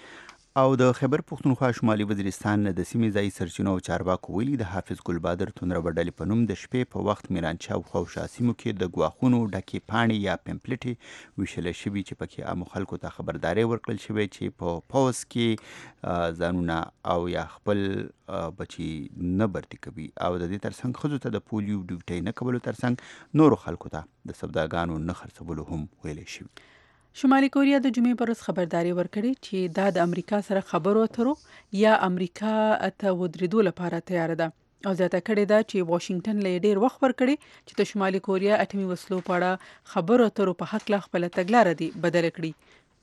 او د خیبر پښتونخوا شمالي وزیرستان د سیمې ځایي سرچینو او چارواکو ویلي د حافظ ګل بادر تونره ډلې په نوم د شپې په وخت میرانشاه او خوشا سیمو کې د ګواښونو ډکې پاڼې یا پمپلیټې ویشل شوي چې پکې عامو خلکو ته خبرداری ورکړل شوی چې په پوز کې ځانونه او یا خپل بچي نه برتي کوي او د دې ترڅنګ ښځو ته د پولیو ډیوټۍ نه کولو ترڅنګ نورو خلکو ته د سوداګانو نه خرڅولو هم ویلی شوي. شمالي کوریا د جمعې پر ورځ خبرداري ورکړې چې دا د امریکا سره خبرو اترو یا امریکا ته ودرېدو لپاره تیار ده او زیاته کړې ده چې واشنگټن له ډېر وخت ورکړي چې د شمالي کوریا اټومي وسلو په اړه خبرو اترو په حق له خپل تګلاره دي بدل کړي.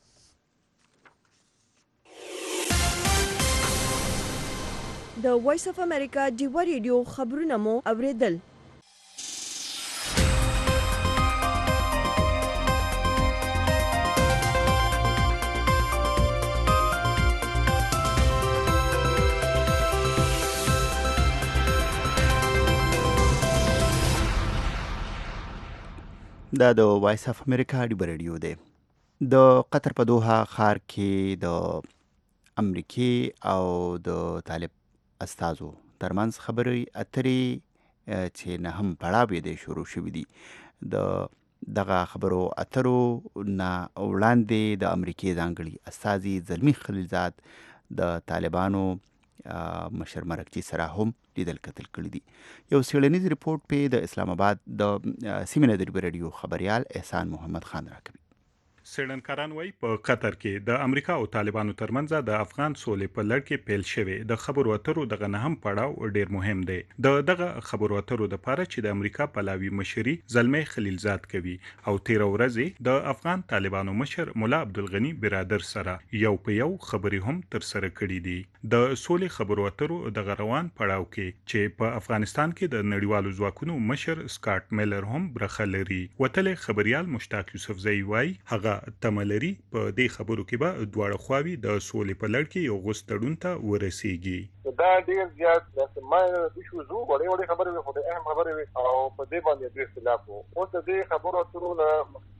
د وایس اف امریکا ډیوا ریډیو خبرونه مو اوریدل. دا د وایس اف امریکا ډیوا ریډیو دی. د قطر په دوحه ښار کې د امریکې او د طالب استازو ترمنځ خبرې اترې چې نه هم پړاو یې شروع شوي دي. د دغه خبرو اترو نه وړاندې د امریکې ځانګړي استازي زلمي خلیلزاد د طالبانو مشر مرکچي سره هم لیدل کتل کړي دي. یو څېړنیز ریپورټ په د اسلام آباد د سیمې نه د ډیوا ریډیو خبریال احسان محمد خان راکوي. څېړنکاران وایي په قطر کې د امریکا او طالبانو ترمنځ د افغان سولې په لړ کې پیل شوی د خبرو اترو دغه نه هم پړاو ډیر مهم دی. د دغه خبرو اترو د پاره چې د امریکا پلاوی مشري زلمی خلیلزاد کوي او تیر ورځ د افغان طالبانو مشر مولا عبدالغنی برادر سره یو په یو خبرې هم تر سره کړې دي. د سولې خبرو اترو دغه روان پړاو کې چې په افغانستان کې د نړیوالو ځواکونو مشر سکاټ میلر هم برخه لري. وتل خبريال مشتاق یوسفزئی وایي هغه تملري په دې خبرو کې به دواړه خواوې د سولې په لړ کې یو غوښتړون ته ورسیږي. دا ډیر زیات د سمای د شو زو وړي وړي خبرې خو د اهم خبرې او په دې باندې ډیر اختلاف وو. او د دې خبرو اترو نه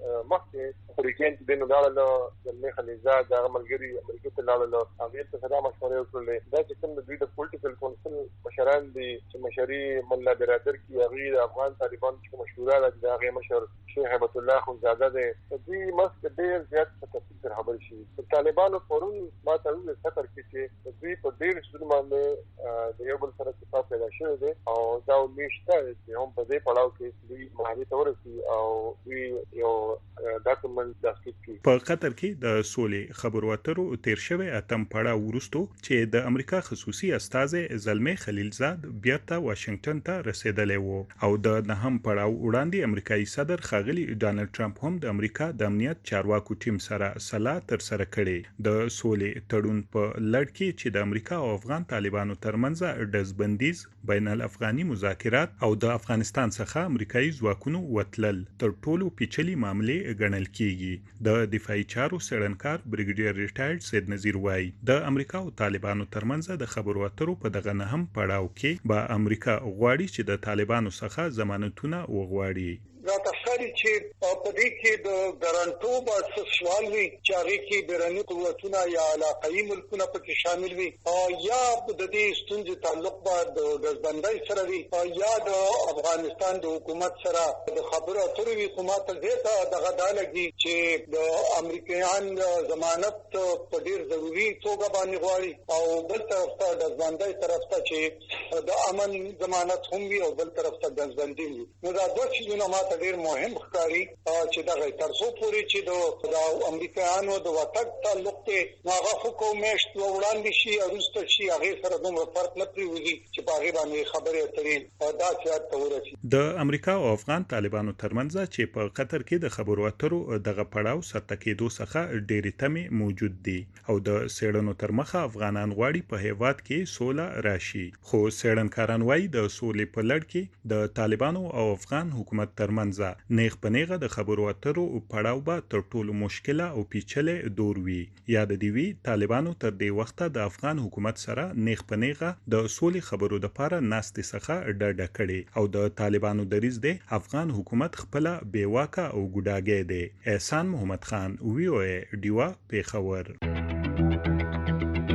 مخکې پریکینټ د نو لاله د نه خلیزاد د عملګری امریکا ته لاله هغه ته سلام مشورې وکړلې. دا چې کوم د دوی د پولیټیکل کونسل مشران دي چې مشري مولا برادر کی هغه د افغان طالبان چې مشوره ده د هغه مشر شیخ هیبت الله خونزاده دی. دې مسک ډیر زیات په تفصیل سره خبرې شي. طالبانو فورون ما ته ویل سفر کې چې دوی په ډیر څه باندې د یو بل سره اتفاق پیدا شوی دی او دا ومیشته چې هم په دې پړاو کې دوی مهاري تور سي او دوی یو ډاکومنټ داسې کوي. په قطر کې د سولې خبرو اترو تیر شوی اتم پړاو ورستو چې د امریکا خصوصي استازي زلمی خلیلزاد بیرته واشنگټن ته رسیدلی وو او د نهم پړاو وړاندې امریکایي صدر ښاغلي ډانلډ ټرمپ هم د امریکا د امنیت چارواکو ټیم سره سلا تر سره کړي. د سولې تړون په لړ کې چې د امریکا او افغان طالبانو ترمنځ ډزبندیز بین الافغاني مذاکرات او د افغانستان څخه امریکایي ځواکونو وتلل تر ټولو پیچلي معاملې ګڼل کیږي. د دفاعي چارو څېړنکار بریګیډیر ریټایرډ سید نذیر وایي د امریکا او طالبانو ترمنځ د خبرو اترو په دغه نه هم پړاو کې به امریکا غواړي چې د طالبانو څخه ضمانتونه وغواړي. راته ښکاري چې په دې کې د ګارانټو به سوال وي چې هغې کې بیروني قوتونه یا علاقایي ملکونه پکې شامل وي یا د دې ستونزې تعلق به د ډزبندۍ سره وي یا د افغانستان د حکومت سره د خبرو اترو وي. خو ما ته زیاته دغه دا لګي چې د امریکایان ضمانت په ډېر ضروري توګه باندې غواړي او بل طرف ته ډزبندۍ طرف ته چې د امن ضمانت هم وي او بل طرف ته ډزبندي وي. نو دا دوه څیزونه ما ته ډیر مهم ښکاري چې دغه تر څو پورې چې د امریکایانو د وټک تعلق ته هغه حکم مشت وړاندې شي او وروسته شي هغه سره دومره فرق نه پریوزي چې په هغه باندې خبرې اترې دا چې ته ورسي. د امریکا او افغان طالبانو ترمنځ چې په قطر کې د خبرو اترو دغه پړاو سرته کېدو څخه ډېرې تمې موجود دي او د څېړنو تر مخه افغانان غواړي په هیواد کې سوله راشي. خو څېړنکاران وایي د سولې په لړ کې د طالبانو او افغان حکومت ترمنځ نیغ په نیغه د خبرو اترو پړاو به تر ټولو مشکله او پیچلې دور وي. یا د دې وی طالبانو تر دې وخته د افغان حکومت سره نیغ په نیغه د سولې خبرو د پاره ناستې څخه ډډه کړي او د طالبانو دریځ دی افغان حکومت خپل بیواکه او ګډاګې دی. احسان محمد خان وی او ای ډیوا پیښور.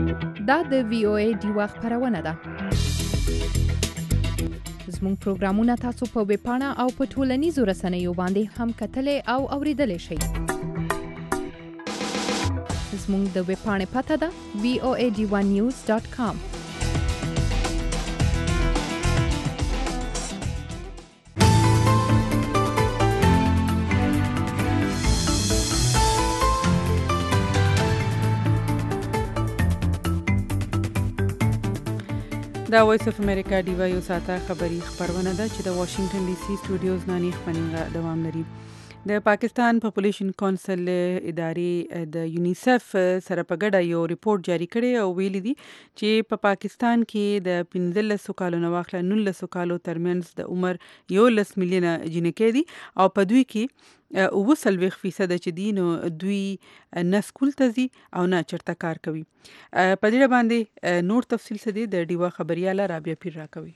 دا د وی او ای ډیوا خبرونه ده. زموږ پروګرامونه تاسو په ویب پاڼه او په ټولنیزو رسنیو باندې هم کتلای او اوریدلای شئ. زموږ د ویب پاڼې پته ده وی او ای ډیوا نیوز ډاټ کام. دا وایس اف امریکا ډیوا یو ساته خبری خبرونه ده چې د واشنگټن ډي سي سټوډیوز نه نه خبرونه دوام لري. د پاکستان پاپولیشن کونسل ادارې د یونیسف سره په ګډه یو ریپورت جاری کړی او ویلي دي چې په پا پاکستان کې د پنځلس کالو نه واخله نولس کالو ترمنځ د عمر یو لس میلیونه جنکې دي او په دوی کې اوه څلوېښت فیصده چې دي نو دوی نه سکول ته ځي او نه چېرته کار کوي. په دې باندې نور تفصیل څه دی د ډیوا خبریاله رابعه پیر راکوي.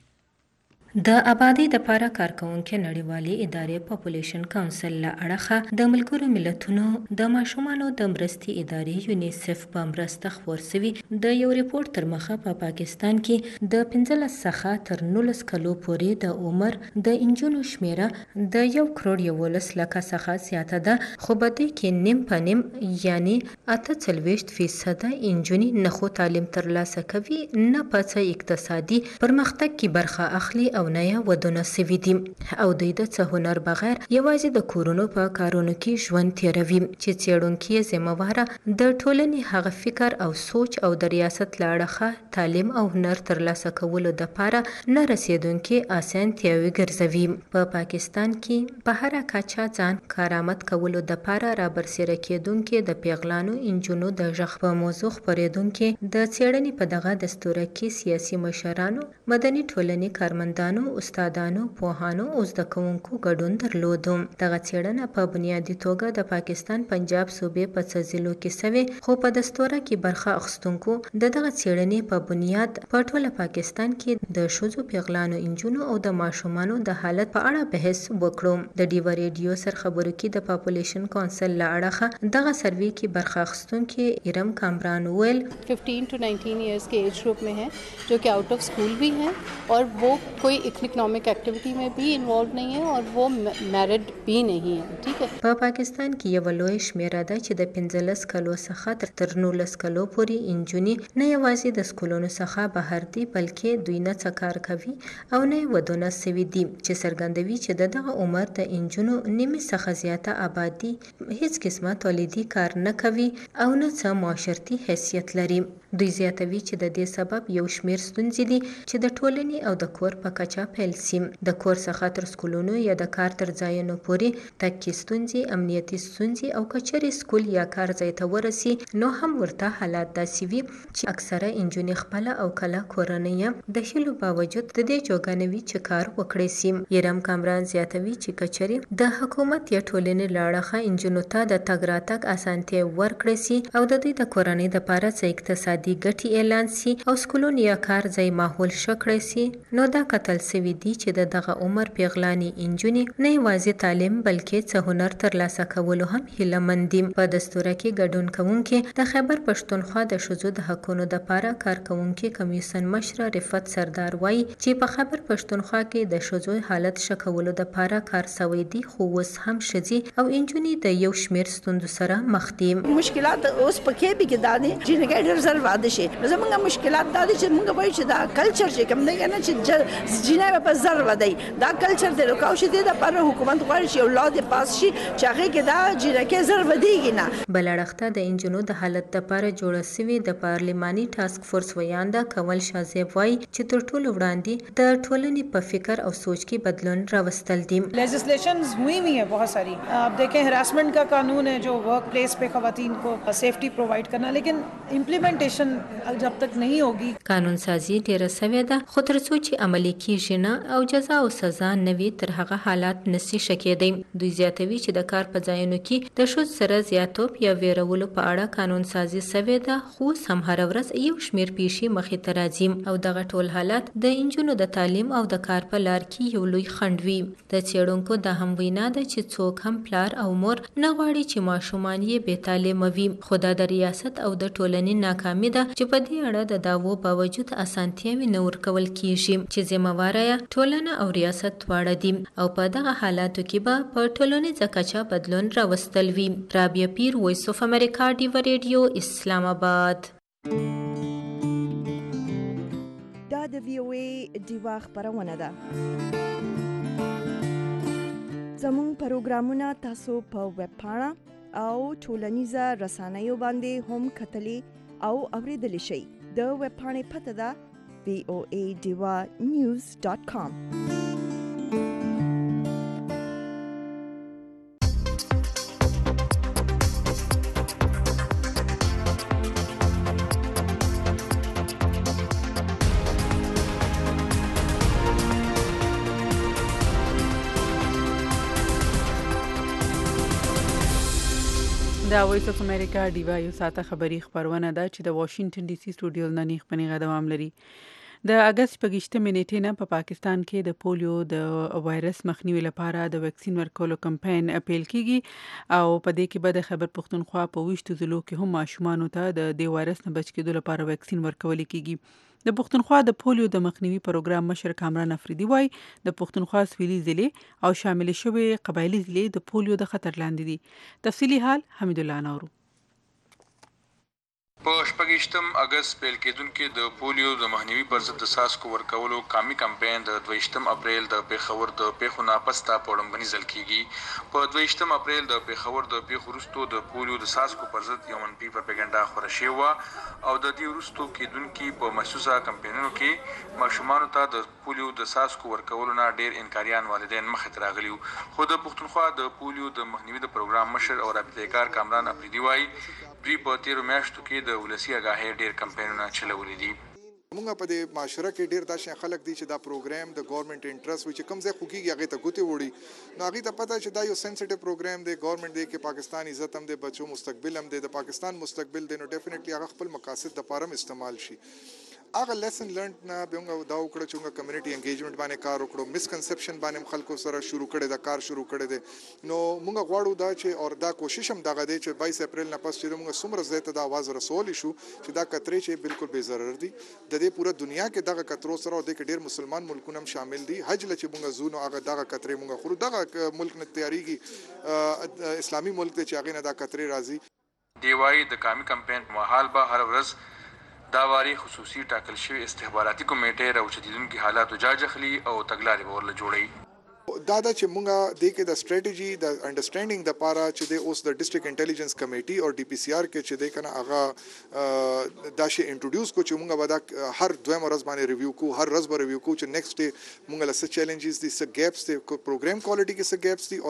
د آبادی د پاره کارکونکو نړیوالې ادارې پاپولیشن کونسل له اړخه د ملګرو ملتونو د ماشومانو د مرستې ادارې یونیسف په مرسته خپور شوی د یو ریپورت تر مخه په پا پاکستان کې د پنځلس څخه تر نولس کلو پورې د عمر د انجونو شمیره د یو کروڑ یولس لکه څخه زیاته ده، خو په دې کې نیم په نیم یعنی اته څلوېښت فیصده انجونې نه خو تعلیم ترلاسه کوي نه په څه اقتصادي پرمختګ کې برخه اخلي او نه ودونه سوي دي او دوی د څه هنر بغیر یوازې د کورونو په کارونو کې ژوند تیروي چې څېړونکي ذمہواره د ټولنې هغه فکر او سوچ او د ریاست له اړخه تعلیم او هنر ترلاسه کولو دپاره نه رسیدونکي اسانتیاوې ګرځوي. په پاکستان کې په هره کچه ځان کارآمد کولو دپاره رابرسېره کېدونکي د پیغلانو انجونو د غږ په موضوع خپرېدونکي د څېړنې په دغه دستوره کې سیاسي مشرانو، مدني ټولنې کارمندانو، استادانو، پوهانو او زده کوونکو ګډون درلود. دغه څېړنه په بنیادي توګه د پاکستان پنجاب صوبې په څه ضلعو کې سوې، خو په دستوره کې برخه اخیستونکو د دغه څېړنې په بنیاد په ټوله پاکستان کې د ښځو، پیغلانو، انجونو او د ماشومانو د حالت په اړه بحث وکړو. د ډیوا ریډیو سره خبرو کې د پاپولیشن کونسل له اړخه دغه سروې کې برخه اخیستونکي ایرم کامران ویل ففٹین ٹو نائنٹین ایئرز کے ایج گروپ میں ہیں جو کہ آؤٹ آف اسکول بھی ہیں اور وہ کوئی اکنامک ایکٹیویٹی میں بھی انوالو نہیں ہے اور وہ میرڈ بھی نہیں ہے. ٹھیک ہے. په پاکستان کې یو لوی شمیره ده چې د پنځلس کلو څخه تر نولس کلو پورې انجونې نه یوازې د سکولونو څخه بهر دي بلکې دوی نه څه کار کوي او نه ودونه سوي دي چې څرګندوي چې د دغه عمر د انجونو نیمه څخه زیاته آبادي هیڅ قسمه تولیدي کار نه کوي او نه څه معاشرتي حیثیت لري. دوی زیاتوي چې د دې سبب یو شمیر ستونزې دي چې د ټولنې او د کور په کچه پیل سي. د کور څخه تر سکولونو یا د کار تر ځایونو پورې تکي ستونزې، امنیتي ستونزې او کچري سکول یا کار ځای ته ورسي نو هم ورته حالات داسې وي چې اکثره انجونې خپله او کله کورنۍ د هیلو باوجود د دې جوګانوي چې کار وکړي سي. ایرم کامران زیاتوي چې کچري د حکومت یا ټولنې له اړخه انجونو ته د تګ راتګ اسانتیا ورکړي سي او د دوی د کورنۍ دپاره څه اقتصادي ګټې اعلان سي او سکولونو یا کار ځای ماحول ښه کړی سي، نو دا کتل سوي دي چې د دغه عمر پیغلانې انجونې نه یوازې تعلیم بلکې څه هنر ترلاسه کولو هم هیله مند دي. په دستوره کې ګډون کوونکي د خیبر پښتونخوا د ښځو د حقونو دپاره کارکوونکي کمیسیون مشره رفت سردار وایي چې په خیبر پښتونخوا کې د ښځو حالت ښه کولو دپاره کار سوی دي، خو اوس هم ښځې او انجونې د یو شمیر ستونزو سره مخ دي. مشکلات اوس پکې به کې دا دي چې نه ډېر زر واده شي. زمونږ مشکلات دا دي چې موږ وایو چې دا کلچر چې کوم دی نه چې جناب په زر ودی دا کلچر د لوکاو شي د پر حکومت غواړي چې اولاد پاس شي چې هغه کې دا جنکه زر ودیږي نه. بلړخته د انجونو د حالت لپاره جوړه شوې د پارلماني ټاسک فورس ویانده کول شازیب وایي چې تر ټولو وړاندې د ټولنې په فکر او سوچ کې بدلون راوستل دي. لیجسلیشنز ہوئی ہوئی ہیں بہت ساری. آپ دیکھیں ہراسمنٹ کا قانون ہے جو ورک پلیس پہ خواتین کو سیفٹی پرووائڈ کرنا، لیکن امپلیمنٹیشن جب تک نہیں ہوگی. قانون سازي ډیره سوې ده خو تر څو چې عملي کیږي نه او جزا او سزا نه وي تر هغه حالات نسی شکېدی. دوی زیاتوي چې د کار په ځایونو کې د ښځو سره زیاتوب یا ویرولو په اړه قانون سازي سوې ده، خو هم هره ورځ یو شمیر پیښې مخې ته راځي او دغه ټول حالات د انجونو د تعلیم او د کار په لار کې یو لوی خنډ وي. د څېړونکو دا هم وینا ده چې څوک هم پلار او مور نه غواړي چې ماشومان یې بې تعلیمه وي، خو دا د ریاست او د ټولنې ناکامي لازمي ده چې په دې اړه د دعوو باوجود اسانتیاوې نه ورکول کیږي چې ذمہواره ټولنه او ریاست دواړه دي او په دغه حالاتو کې به په ټولنیزه کچه بدلون راوستل وي. رابعه پیر، وایس اف امریکا، ډیو ریډیو، اسلام آباد. دا د وی او ای ډیوا خبرونه ده. زموږ پروګرامونه تاسو په ویب پاڼه او ټولنیزه رسنیو باندې هم کتلی او اوریدلی شئ. د ویب پاڼې پته ده وی او ای ډیوا نیوز ډاټ کام. دا وایس اف امریکا ډیوا یو ساته خبری خبرونه ده چې د واشنگټن ډي سي سټوډیو نه نیخ پنیغه دوام لري. د اگست په گشتمه نیټه نه په پاکستان کې د پولیو د وایرس مخنیوي لپاره د ویکسین ورکولو کمپاین اپیل کیږي او په دې کې به د خبر پښتونخوا په وشتو ضلعو کې هم ماشومان ته د دې وایرس نه بچ کېدو لپاره ویکسین ورکول کیږي. د پښتونخوا د پولیو د مخنیوي پروګرام مشر کامران افریدي وای د پښتونخوا سویلي ضلع او شامل شوی قبایلی ضلع د پولیو د خطر لاندې دي. تفصیلی حال حمید الله نورو. په شپږشتم اگست پیل کېدونکو د پولیو د مخنیوي پر ضد د څاڅکو ورکولو قومي کمپاین د دویشتم اپریل د پیښور د پیښو ناپسته په وړاندې ځل کیږي. په دویشتم اپریل د پیښور د پیښو وروسته د پولیو د څاڅکو پر ضد یو منفي پروپاګاندا خپره شوې وه او د دې وروسته کېدونکو په محسوسه کمپاینونو کې ماشومان ته د پولیو د څاڅکو ورکولو نه ډېر انکاریان والدین مخې ته راغلي وو. خو د پښتونخوا د پولیو د مخنیوي د پروګرام مشر او رابطه کار کامران افریدي وایي دوی په تیرو میاشتو کې د ولسی اګاهۍ ډېر کمپاینونه چلولي دي. موږ په دې معاشره کې ډېر داسې خلک دي چې دا پروګرام د ګورنمنت انټرست وي چې کوم ځای خوږیږي هغې ته ګوتې وړي. نو هغې ته پته چې دا یو سینسټیو پروګرام دی، ګورنمنت دی کې پاکستان عزت هم دی، بچو مستقبل هم دی، د پاکستان مستقبل دی، نو ډیفینیټلی هغه خپل مقاصد دپاره هم استعمال شي. هغه لیسن لرنډ نه به موږ دا وکړو چې موږ کمیونټي انګیجمنټ باندې کار وکړو، مسکنسپشن باندې خلکو سره شروع کړی دا کار شروع کړی دی. نو موږ غواړو دا چې اور دا کوشش هم دغه دی چې باییس اپریل نه پس چې موږ څومره ځای ته دا आवाज رسولی شو چې دا کترې چې بالکل بې ضرر دي. د دې پوره دنیا کې دغه کترو سره او د ډېر مسلمان ملکونه هم شامل دي. حج له چې موږ ځو نو هغه دغه کترې موږ خورو. دغه ملک نه تیاریږي اسلامي ملک دی چې هغې نه دا کترې راځي. دی وایي د قومي کمپاین په مهال به هر ورځ دا واري خصوصي ټاکل شوی استخباراتي کمیټې راوچتیدونکو حالاتو جاج اخلي او تګلارې به ورله جوړوي. دا دا چې مونږه د کې د ستراتیژي د انډرستانډینګ د پاره چې د اوس د ډیسټریکټ انټيليجنس کمیټي او ډي پی سي آر کې چې د کنه هغه دا شی انټروډوس کو چې مونږه ودا هر دوه مرز باندې ریویو کو، هر ورځ به ریویو کو چې نیکسټ ډے مونږه له څه چیلنجز دي، څه ګیپس دي، پروګرام کوالټي کې څه ګیپس دي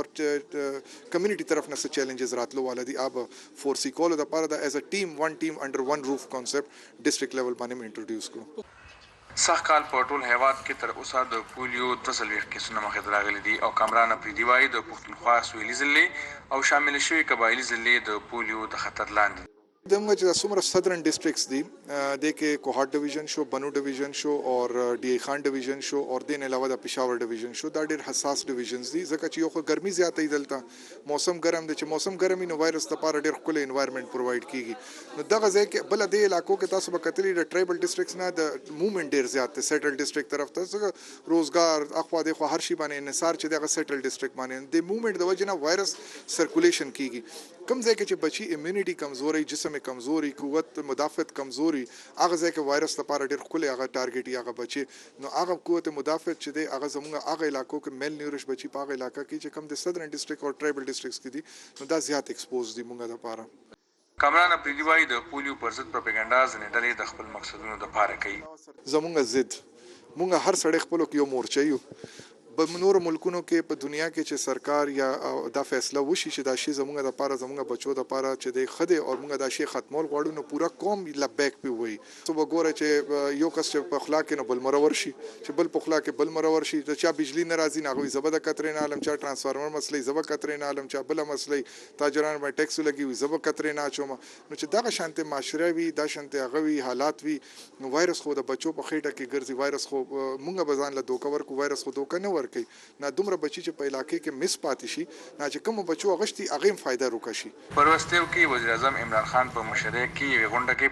او کمیونټي طرف نه څه چیلنجز راتلو والا دي. اب فورسي کول د پاره د ایز ا ټیم ون ټیم انډر ون روف کانسپټ ډیسټریکټ لیول باندې انټروډوس کو. سخت کال په ټول هیواد کې تر اوسه د پولیو دوه څلوېښت کیسونه مخې ته راغلي دي او کامران افریدي وایي د پښتونخوا سویلي ضلع او شامل شوي قبایلي ضلع د پولیو د خطر لاندې. دمغه چې څومره صدرن ډیسټریکټس دي د کې کوهاټ ډیویژن شو، بنو ډیویژن شو اور ډی ای خان ډیویژن شو اور دین علاوه د پېښور ډیویژن شو. دا ډېر حساس ډیویژنز دي ځکه چې یو خو ګرمي زیاته ای دلته موسم ګرم دی، چې موسم ګرمي نو وایرس لپاره ډېر ښکلی انوایرمنټ پرووایډ کیږي. نو دغه ځای کې بل د علاقو کې تاسو به کتلی د ټرایبل ډیسټریکټس نه د موومېنټ ډېر زیات دی سیټل ډیسټریکټ طرف ته، ځکه روزګار اخوا د خو هر شي باندې انحصار چې دغه سیټل ډیسټریکټ باندې د موومېنټ د وجې نه وایرس سرکولیشن کیږي. کوم ځای کې چې بچي امیونټي کمزوري، جسم کمزوري، قوت مدافعت کمزوري، هغه ځای کې وایرس لپاره ډېر ښکلی هغه ټارګېټ هغه بچي. نو هغه قوت مدافعت چې دی هغه زموږ هغه علاقو کې میل نیورش بچي په هغه علاقه کې چې کوم د صدرن ډیسټریکټ او ټرایبل ډیسټریکټس کې دي نو دا زیات ایکسپوز دي موږ لپاره. کامران افریدي وایي د پولیو پر ضد پروپاګاندا ځینې ډلې د خپل مقصدونو دپاره کوي. زموږ ضد موږ هر سړی خپلو کې یو مورچه یو. په نورو ملکونو کې په دنیا کې چې سرکار یا دا فیصله وشي چې دا شی زموږ د پاره زموږ بچو د پاره چې د خده او موږ دا شی ختمول غواړو نو پورا قوم لبیک پی وي. سو وګوره چې یو کس چې په اخلاق کې نو بل مرور شي، چې بل په اخلاق کې بل مرور شي، چې بجلی ناراضي نه غوي زبده کترې نه عالم چې ترانسفارمر مسلې زبه کترې نه عالم چې بل مسلې تاجران باندې ټیکس لګي وي زبه کترې نه چوم. نو چې دغه شانته معاشره وي، دا شانته غوي حالات وي، نو وایرس خو د بچو په خېټه کې ګرځي. وایرس خو موږ بزان له دوکا ورکو، وایرس خو دوکا نه ورکي. نه دومره بچي چې په علاقې کې مس پاتې شي، نه چې کوم بچو غشتي هغه هم فائدہ وکړي. پر وستیو کې وزیر اعظم عمران خان په مشرۍ کې یو غونډه کې په پښتونخوا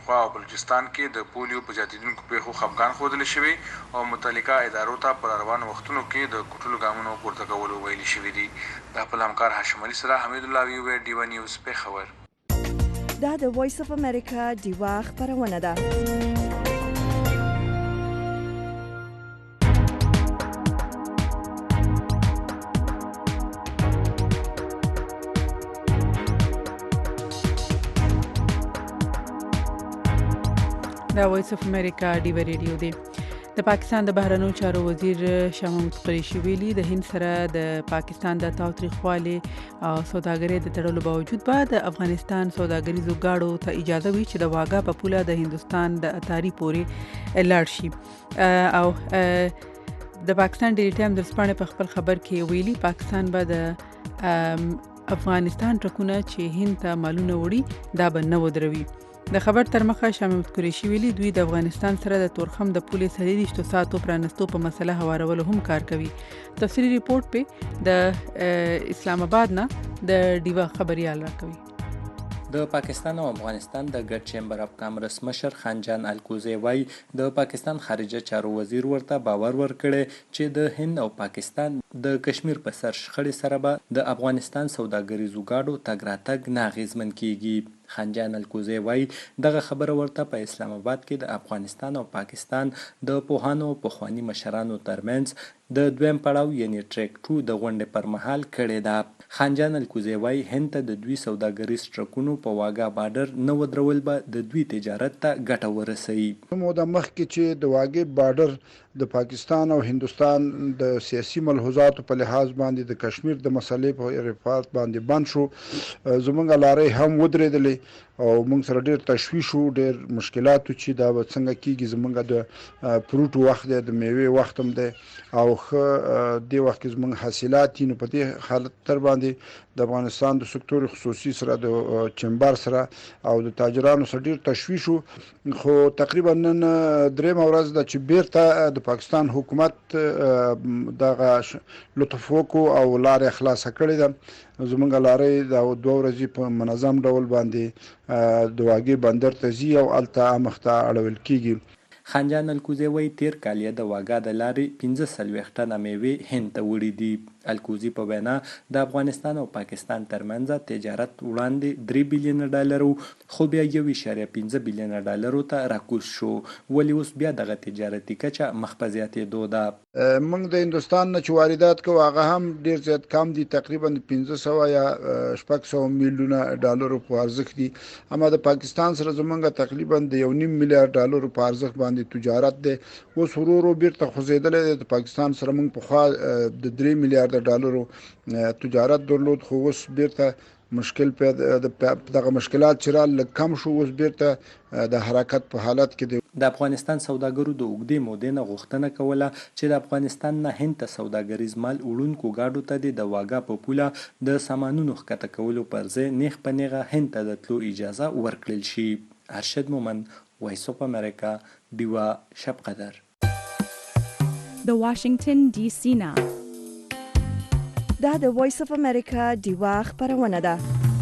پښتونخوا او بلوچستان کې د پولیو په زیاتېدونکو پیښو خفګان ښودل شوی او متعلقه ادارو ته په روانو وختونو کې د کوټلو ګامونو پورته کولو ویلي شوي دي. د خپل همکار هاشم علي سره حمید الله ویوی، ډیوا نیوز، پېښور. دا د وایس اف امریکا ډیوا خبرونه ده. دا وایس اف امریکا ډیوا ریډیو دی. د پاکستان د بهرنیو چارو وزیر شاه محمود قریشي ویلي د هند سره د پاکستان د تاوتریخوالي او سوداګرۍ د تړلو باوجود به د افغانستان سوداګریزو گاډو ته اجازه وي چې د واګا په پوله د هندستان د اتاري پورې لاړ شي. او د پاکستان ډیلی ټایم د سپانې په خپل خبر کې ویلي پاکستان به د افغانستان ټرکونه چې هند ته مالونه وړي دا به نه ودروي. د خبر تر مخه شاه محمود قریشي ویلي دوی د افغانستان سره د تورخم د پولې څلېرویشتو ساعتو پرانستو په مسله هوارولو هم کار کوي. تفصیلي ریپورت په د اسلام آباد نه د ډیوا خبريال راکوي. د پاکستان او افغانستان د ګډ چیمبر اف کامرس مشر خانجان الکوزی وایي د پاکستان خارجه چارو وزیر ورته باور ورکړی چې د هند او پاکستان د کشمیر په سر شخړې سره به د افغانستان سوداګریزو ګاډو تګ راتګ نه اغیزمن کیږي. خانجان الکوزی وایي دغه خبره ورته په اسلام آباد کې د افغانستان او پاکستان د پوهانو او پخواني مشرانو ترمنځ د دویم پړاو یعنی ټریک ټو د غونډې پر مهال کړې ده. خانجان الکوزی وایي هند ته د دوی سوداګریز ټرکونو په واګا بارډر نه ودرول به د دوی تجارت ته ګټه ورسوي. موده مخکې چې د واګې بارډر د پاکستان او هندوستان د سیاسي ملحوظاتو په لحاظ باندې د کشمیر د مسلې په رفاقت باندې بند شو، زمونږ لارې هم ودرېدلې او موږ سره ډېر تشویش وو، ډېر مشکلات چې دا به څنګه کېږي. زمونږ د فروټو وخت دی، د میوې وخت هم دی او ښه دې وخت کې زمونږ حاصلات دي. نو په دې حالت تر باندې د افغانستان د سکتور خصوصي سره د چمبر سره او د تاجرانو سره ډېر تشویش وو. خو تقریبا نن درېیمه ورځ ده چې بیرته د پاکستان حکومت دغه لطف وکړو او لارې خلاصه کړې ده. زمونږ لارې د دوه ورځې په منظم ډول باندې د واګې بندر ته ځي او هلته مخته اړول کیږي. خانجان الکوزی وایي تیر کال یې د واګا د لارې پنځه څلوېښت ټنه میوې هند ته وړي دي. الکوزی په وینا د افغانستان او پاکستان ترمنځ تجارت وړاندې درې بیلیونه ډالرو خو بیا یو اعشاریه پنځه بیلیونه ډالرو ته راکوز شو. ولې اوس بیا دغه تجارتي کچه مخ په زیاتېدو ده؟ موږ د هندوستان نه چې واردات کوو هغه هم ډېر زیات کم دي، تقریبا پنځه سوه یا شپږ سوه میلیونه ډالرو په ارزښت دي. اما د پاکستان سره زمونږ تقریبا د یو نیم میلیارډ ډالرو په ارزښت باندې تجارت دی. اوس ورو ورو بیرته خوځېدلی دی. د پاکستان سره موږ پخوا د درې میلیارډ ډالرو تجارت درلود، خو اوس بیرته مشکل پیدا دغه مشکلات چې رال لږ کم شو، اوس بیرته د حرکت په حالت کې دی. د افغانستان سوداګرو د اوږدې مودې نه غوښتنه کوله چې د افغانستان نه هند ته سوداګریز مال وړونکو ګاډو ته د واګا په پوله د سامانونو ښکته کولو پر ځای نیغ په نیغه هند ته د تلو اجازه ورکړل شي. ارشد مومن، وایس اف امریکا، ډیوا، شب قدر. د واشنگټن ډي سي نه دا د وایس اف امریکا ډیوا خبرونه ده.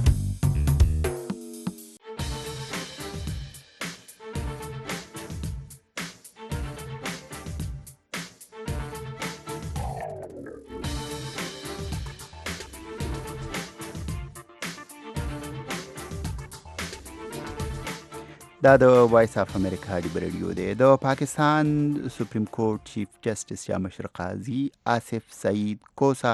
دا د وایس اف امریکا ډیوا ریډیو دی. د پاکستان سپریم کورټ چیف جسټس یا مشر قاضي آصف سعید کوسا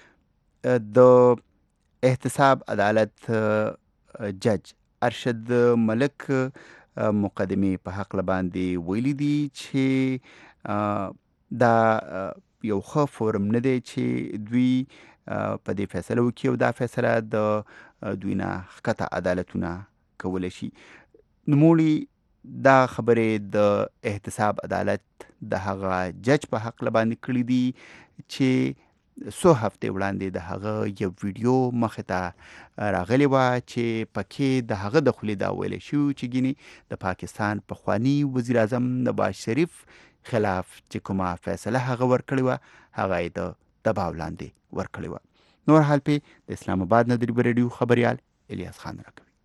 د احتساب عدالت جج ارشد ملک مقدمې په حق باندې ویلي دي چې دا یو ښه فورم نه دی چې دوی په دې فیصله وکړي او دا فیصله د دوی نه ښکته عدالتونه کولی شي. نوموړي دا خبرې د احتساب عدالت د هغه جج په حق باندې کړي دي چې څو هفتې وړاندې د هغه یو ویډیو مخې ته راغلی وه چې پکې د هغه د خولې دا ویلی شوي چې ګینې د پاکستان پخواني وزیر اعظم نواز شریف خلاف چې کومه فیصله هغه ورکړې وه هغه یې د دباو لاندې ورکړې وه. نور حال پې د اسلام آباد نه د ریډیو خبریال الیاس خان راکوي.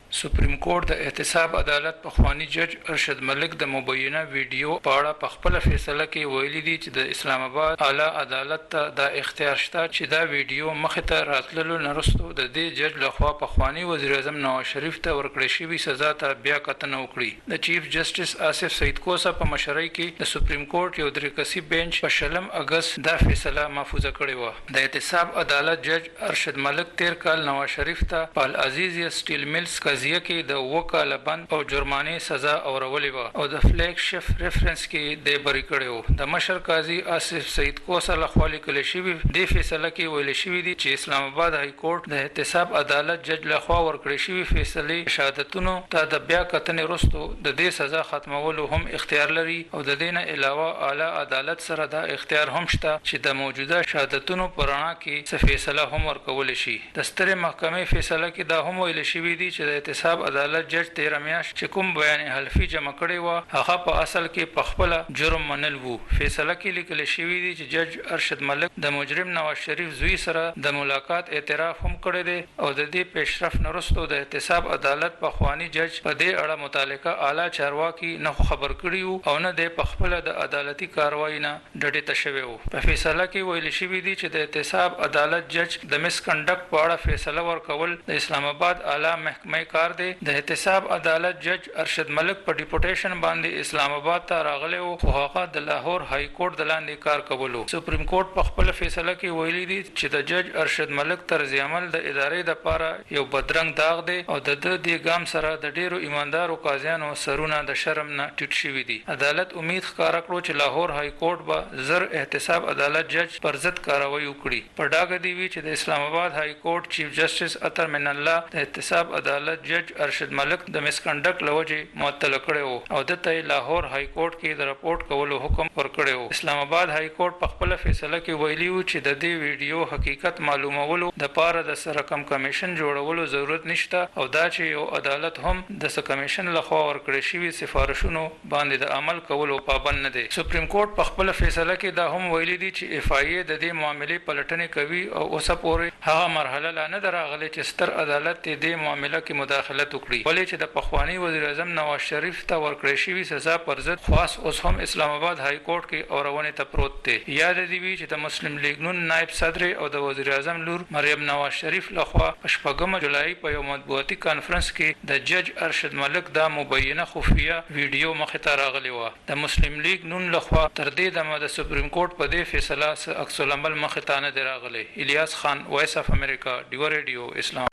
سپریم کورټ د احتساب عدالت په خوانی جج ارشد ملک د مبینه ویډیو په اړه په خپل فیصله کې ویلي دي چې د اسلام آباد اعلی عدالت ته د اختیار شته چې دا ویډیو مخې ته راتللو نرستو د دې جج لخوا په خوانی وزیر اعظم نواز شریف ته ورکړې شوې سزا ته بیا کتنه وکړي. د چیف جسټس آصف سعید کوسه په مشرۍ کې د سپریم کورټ یو درې کسي بنچ په شلم اگست دا فیصله محفوظه کړې و. د احتساب عدالت جج ارشد ملک تیر کال نواز شریف ته په العزیز سټیل ملز قضیه کې د وکاله بند او جرمانه سزا اورولې و او د فلیګ شپ ریفرنس کې د بری کړو. د مشر قاضي آصف سعید کوسه لخوا لیکل شوی د فیصله کې ویل شوی دی چې اسلام آباد های کورټ د احتساب عدالت جج لخوا ورکړې شوی فیصله شهادتونو ته د بیا کتنې وروسته د دې سزا ختمولو هم اختیار لري او د دې نه علاوه اعلی عدالت سره دا اختیار هم شته چې د موجوده شهادتونو پرانا کې څه فیصله هم ورکول شي. د سترې محکمې فیصله کې دا هم ویل شوی دی چې د احتساب عدالت جج تیر میاشت چې کوم بیان حلفي جمع کړی و هغه په اصل کې په خپل جرم منل وو. فیصله کې لیکل شوی دی چې جج ارشد ملک د مجرم نواز شریف زوی سره د ملاقات اعتراف هم کړی دی او د دې پیشرفت نرستو د احتساب عدالت په خوانی جج په دې اړه متعلقه اعلی چارواکي نه خبر کړی او نه د په خپل د عدالتي کاروایی نه ډډه تشوي وو. په فیصله کې ویل شوی دی چې د احتساب عدالت جج د مس کنډکټ په اړه فیصله ورکول د اسلام آباد اعلی محکمه کار دی. د احتساب عدالت جج ارشد ملک په ډیپوټیشن باندې اسلام آباد ته راغلی او هغه د لاهور های کورټ د لاندې کار کولو. سپریم کورټ په خپل فیصله کې ویلي دی چې د جج ارشد ملک طرز عمل د ادارې د پاره یو بدرنګ داغ دی او د دې ګام سره د ډیرو ایماندارو قاضیانو سرونه د شرم نه ټیټ شوي دي. عدالت امید ښکارا کړو چې لاهور های کورټ به زر احتساب عدالت جج پر ضد کاروایی وکړي. په ډاګه دی وی چې د اسلام آباد های کورټ چیف جسټس اطهر من الله د احتساب عدالت جج ارشد ملک د مس کنډکټ لوجه معطل کړو او د ته لاهور های کورټ کې د راپورټ کولو حکم ورکړو. اسلام آباد های کورټ په خپل فیصله کې ویلي و چې د دې ویډیو حقیقت معلومولو د پاره د سره کم کمیشن جوړولو ضرورت نشته او دا چې یو عدالت هم د سره کمیشن لخوا ورکړې شوی سفارشونو باندې د عمل کولو پابند نه دی. سپریم کورټ په خپل فیصله کې دا هم ویلي دی چې اف آی ای د دې معاملې پلټنې کوي او اوسه پورې هغه مرحله لا نه دراغله چې ستر عدالت دې معاملې کې مداخلت وکړي. ولې چې د پخوانی وزیر اعظم نواز شریف ته ورکړې شوی سزا پر ضد خاص اوس هم اسلام آباد های کورټ کې اورونه ته پروت دی. یاد دی وی چې د مسلم لیگ نون نائب صدر او د وزیر اعظم لور مریم نواز شریف لخوا شپږم جولای په یو مطبوعاتي کانفرنس کې د جج ارشد ملک دا مبینه خفیه ویډیو مخ ته راغلی و. د مسلم لیگ نون لخوا تر دې د سپریم کورټ په دې فیصله عکس العمل مخ ته نه راغلی. الیاس خان، وایس اف امریکا، ډیو ریډیو اسلام.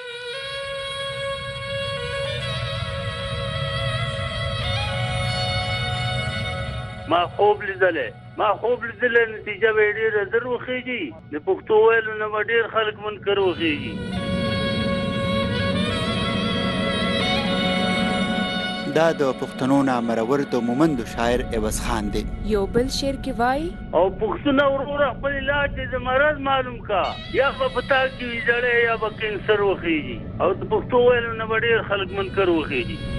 ما خوب لیدلې ما خوب لیدلې نتیجه به ډېره زر وخیږي. د پښتو ویلو نه به ډېر خلک منکر وخیږي. دا د پښتنو نامرور د مومندو شاعر عوض خان دی. یو بل شعر کې وای او پښتون ورور خپل علاج د مرض معلوم کا یا په پتا کې ویځړې یا به کینسر وخیږي او د پښتو ویلو نه به ډېر خلک منکر وخیږي.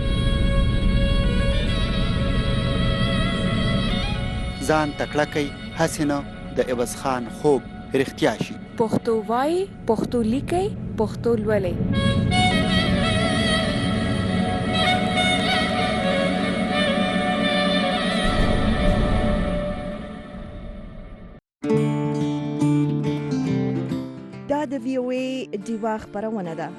ځان تکړه کوي هسې نه د عوض خان خوب رښتیا شي. پښتو وای، پښتو لیکي، پښتو لولي. دا د وی او ای ډیوا خبرونه ده.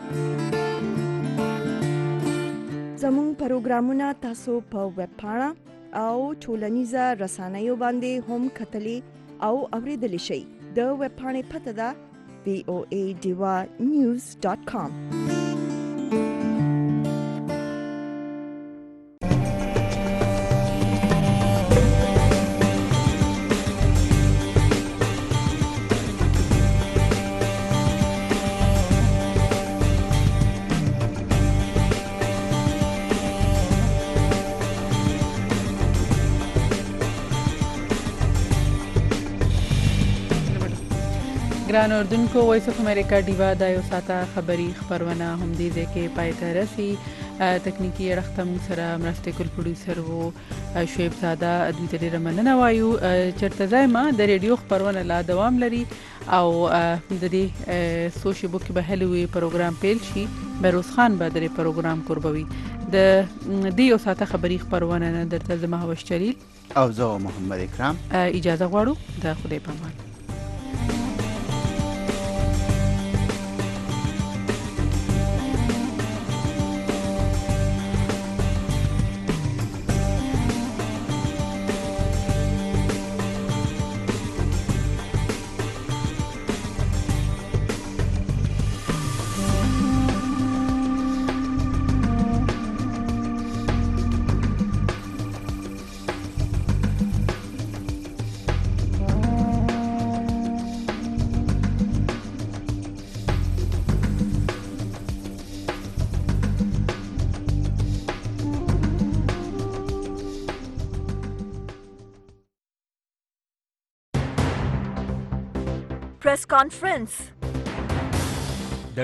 زموږ پروګرامونه تاسو په ویب پاڼه او ټولنیزه رسنیو باندې هم کتلی او اوریدلی شئ. د ویب پاڼې پته ده وی او ای ډیوا نیوز ډاٹ کام. ګران اردوونکو، وایس اف امریکا ډیوا د یو ساعته خبري خبرونه هم دې کې پای ته رسي. تکنیکی اړخ مو سره مرسته کول پروډوسر وو شعیب زاده. دوی ته ډیره مننه وایو. چرته ځای ما د ریډیو خبرونه لا دوام لري او د دې سوشي بوک به هلوي پروګرام پیل شي. بروز خان به د پروګرام قربوي. د دې یو ساعته خبري خبرونه نه درته زما هوش جلیل او زه محمد اکرام اجازه غواړو. د خدای په امان. Press conference.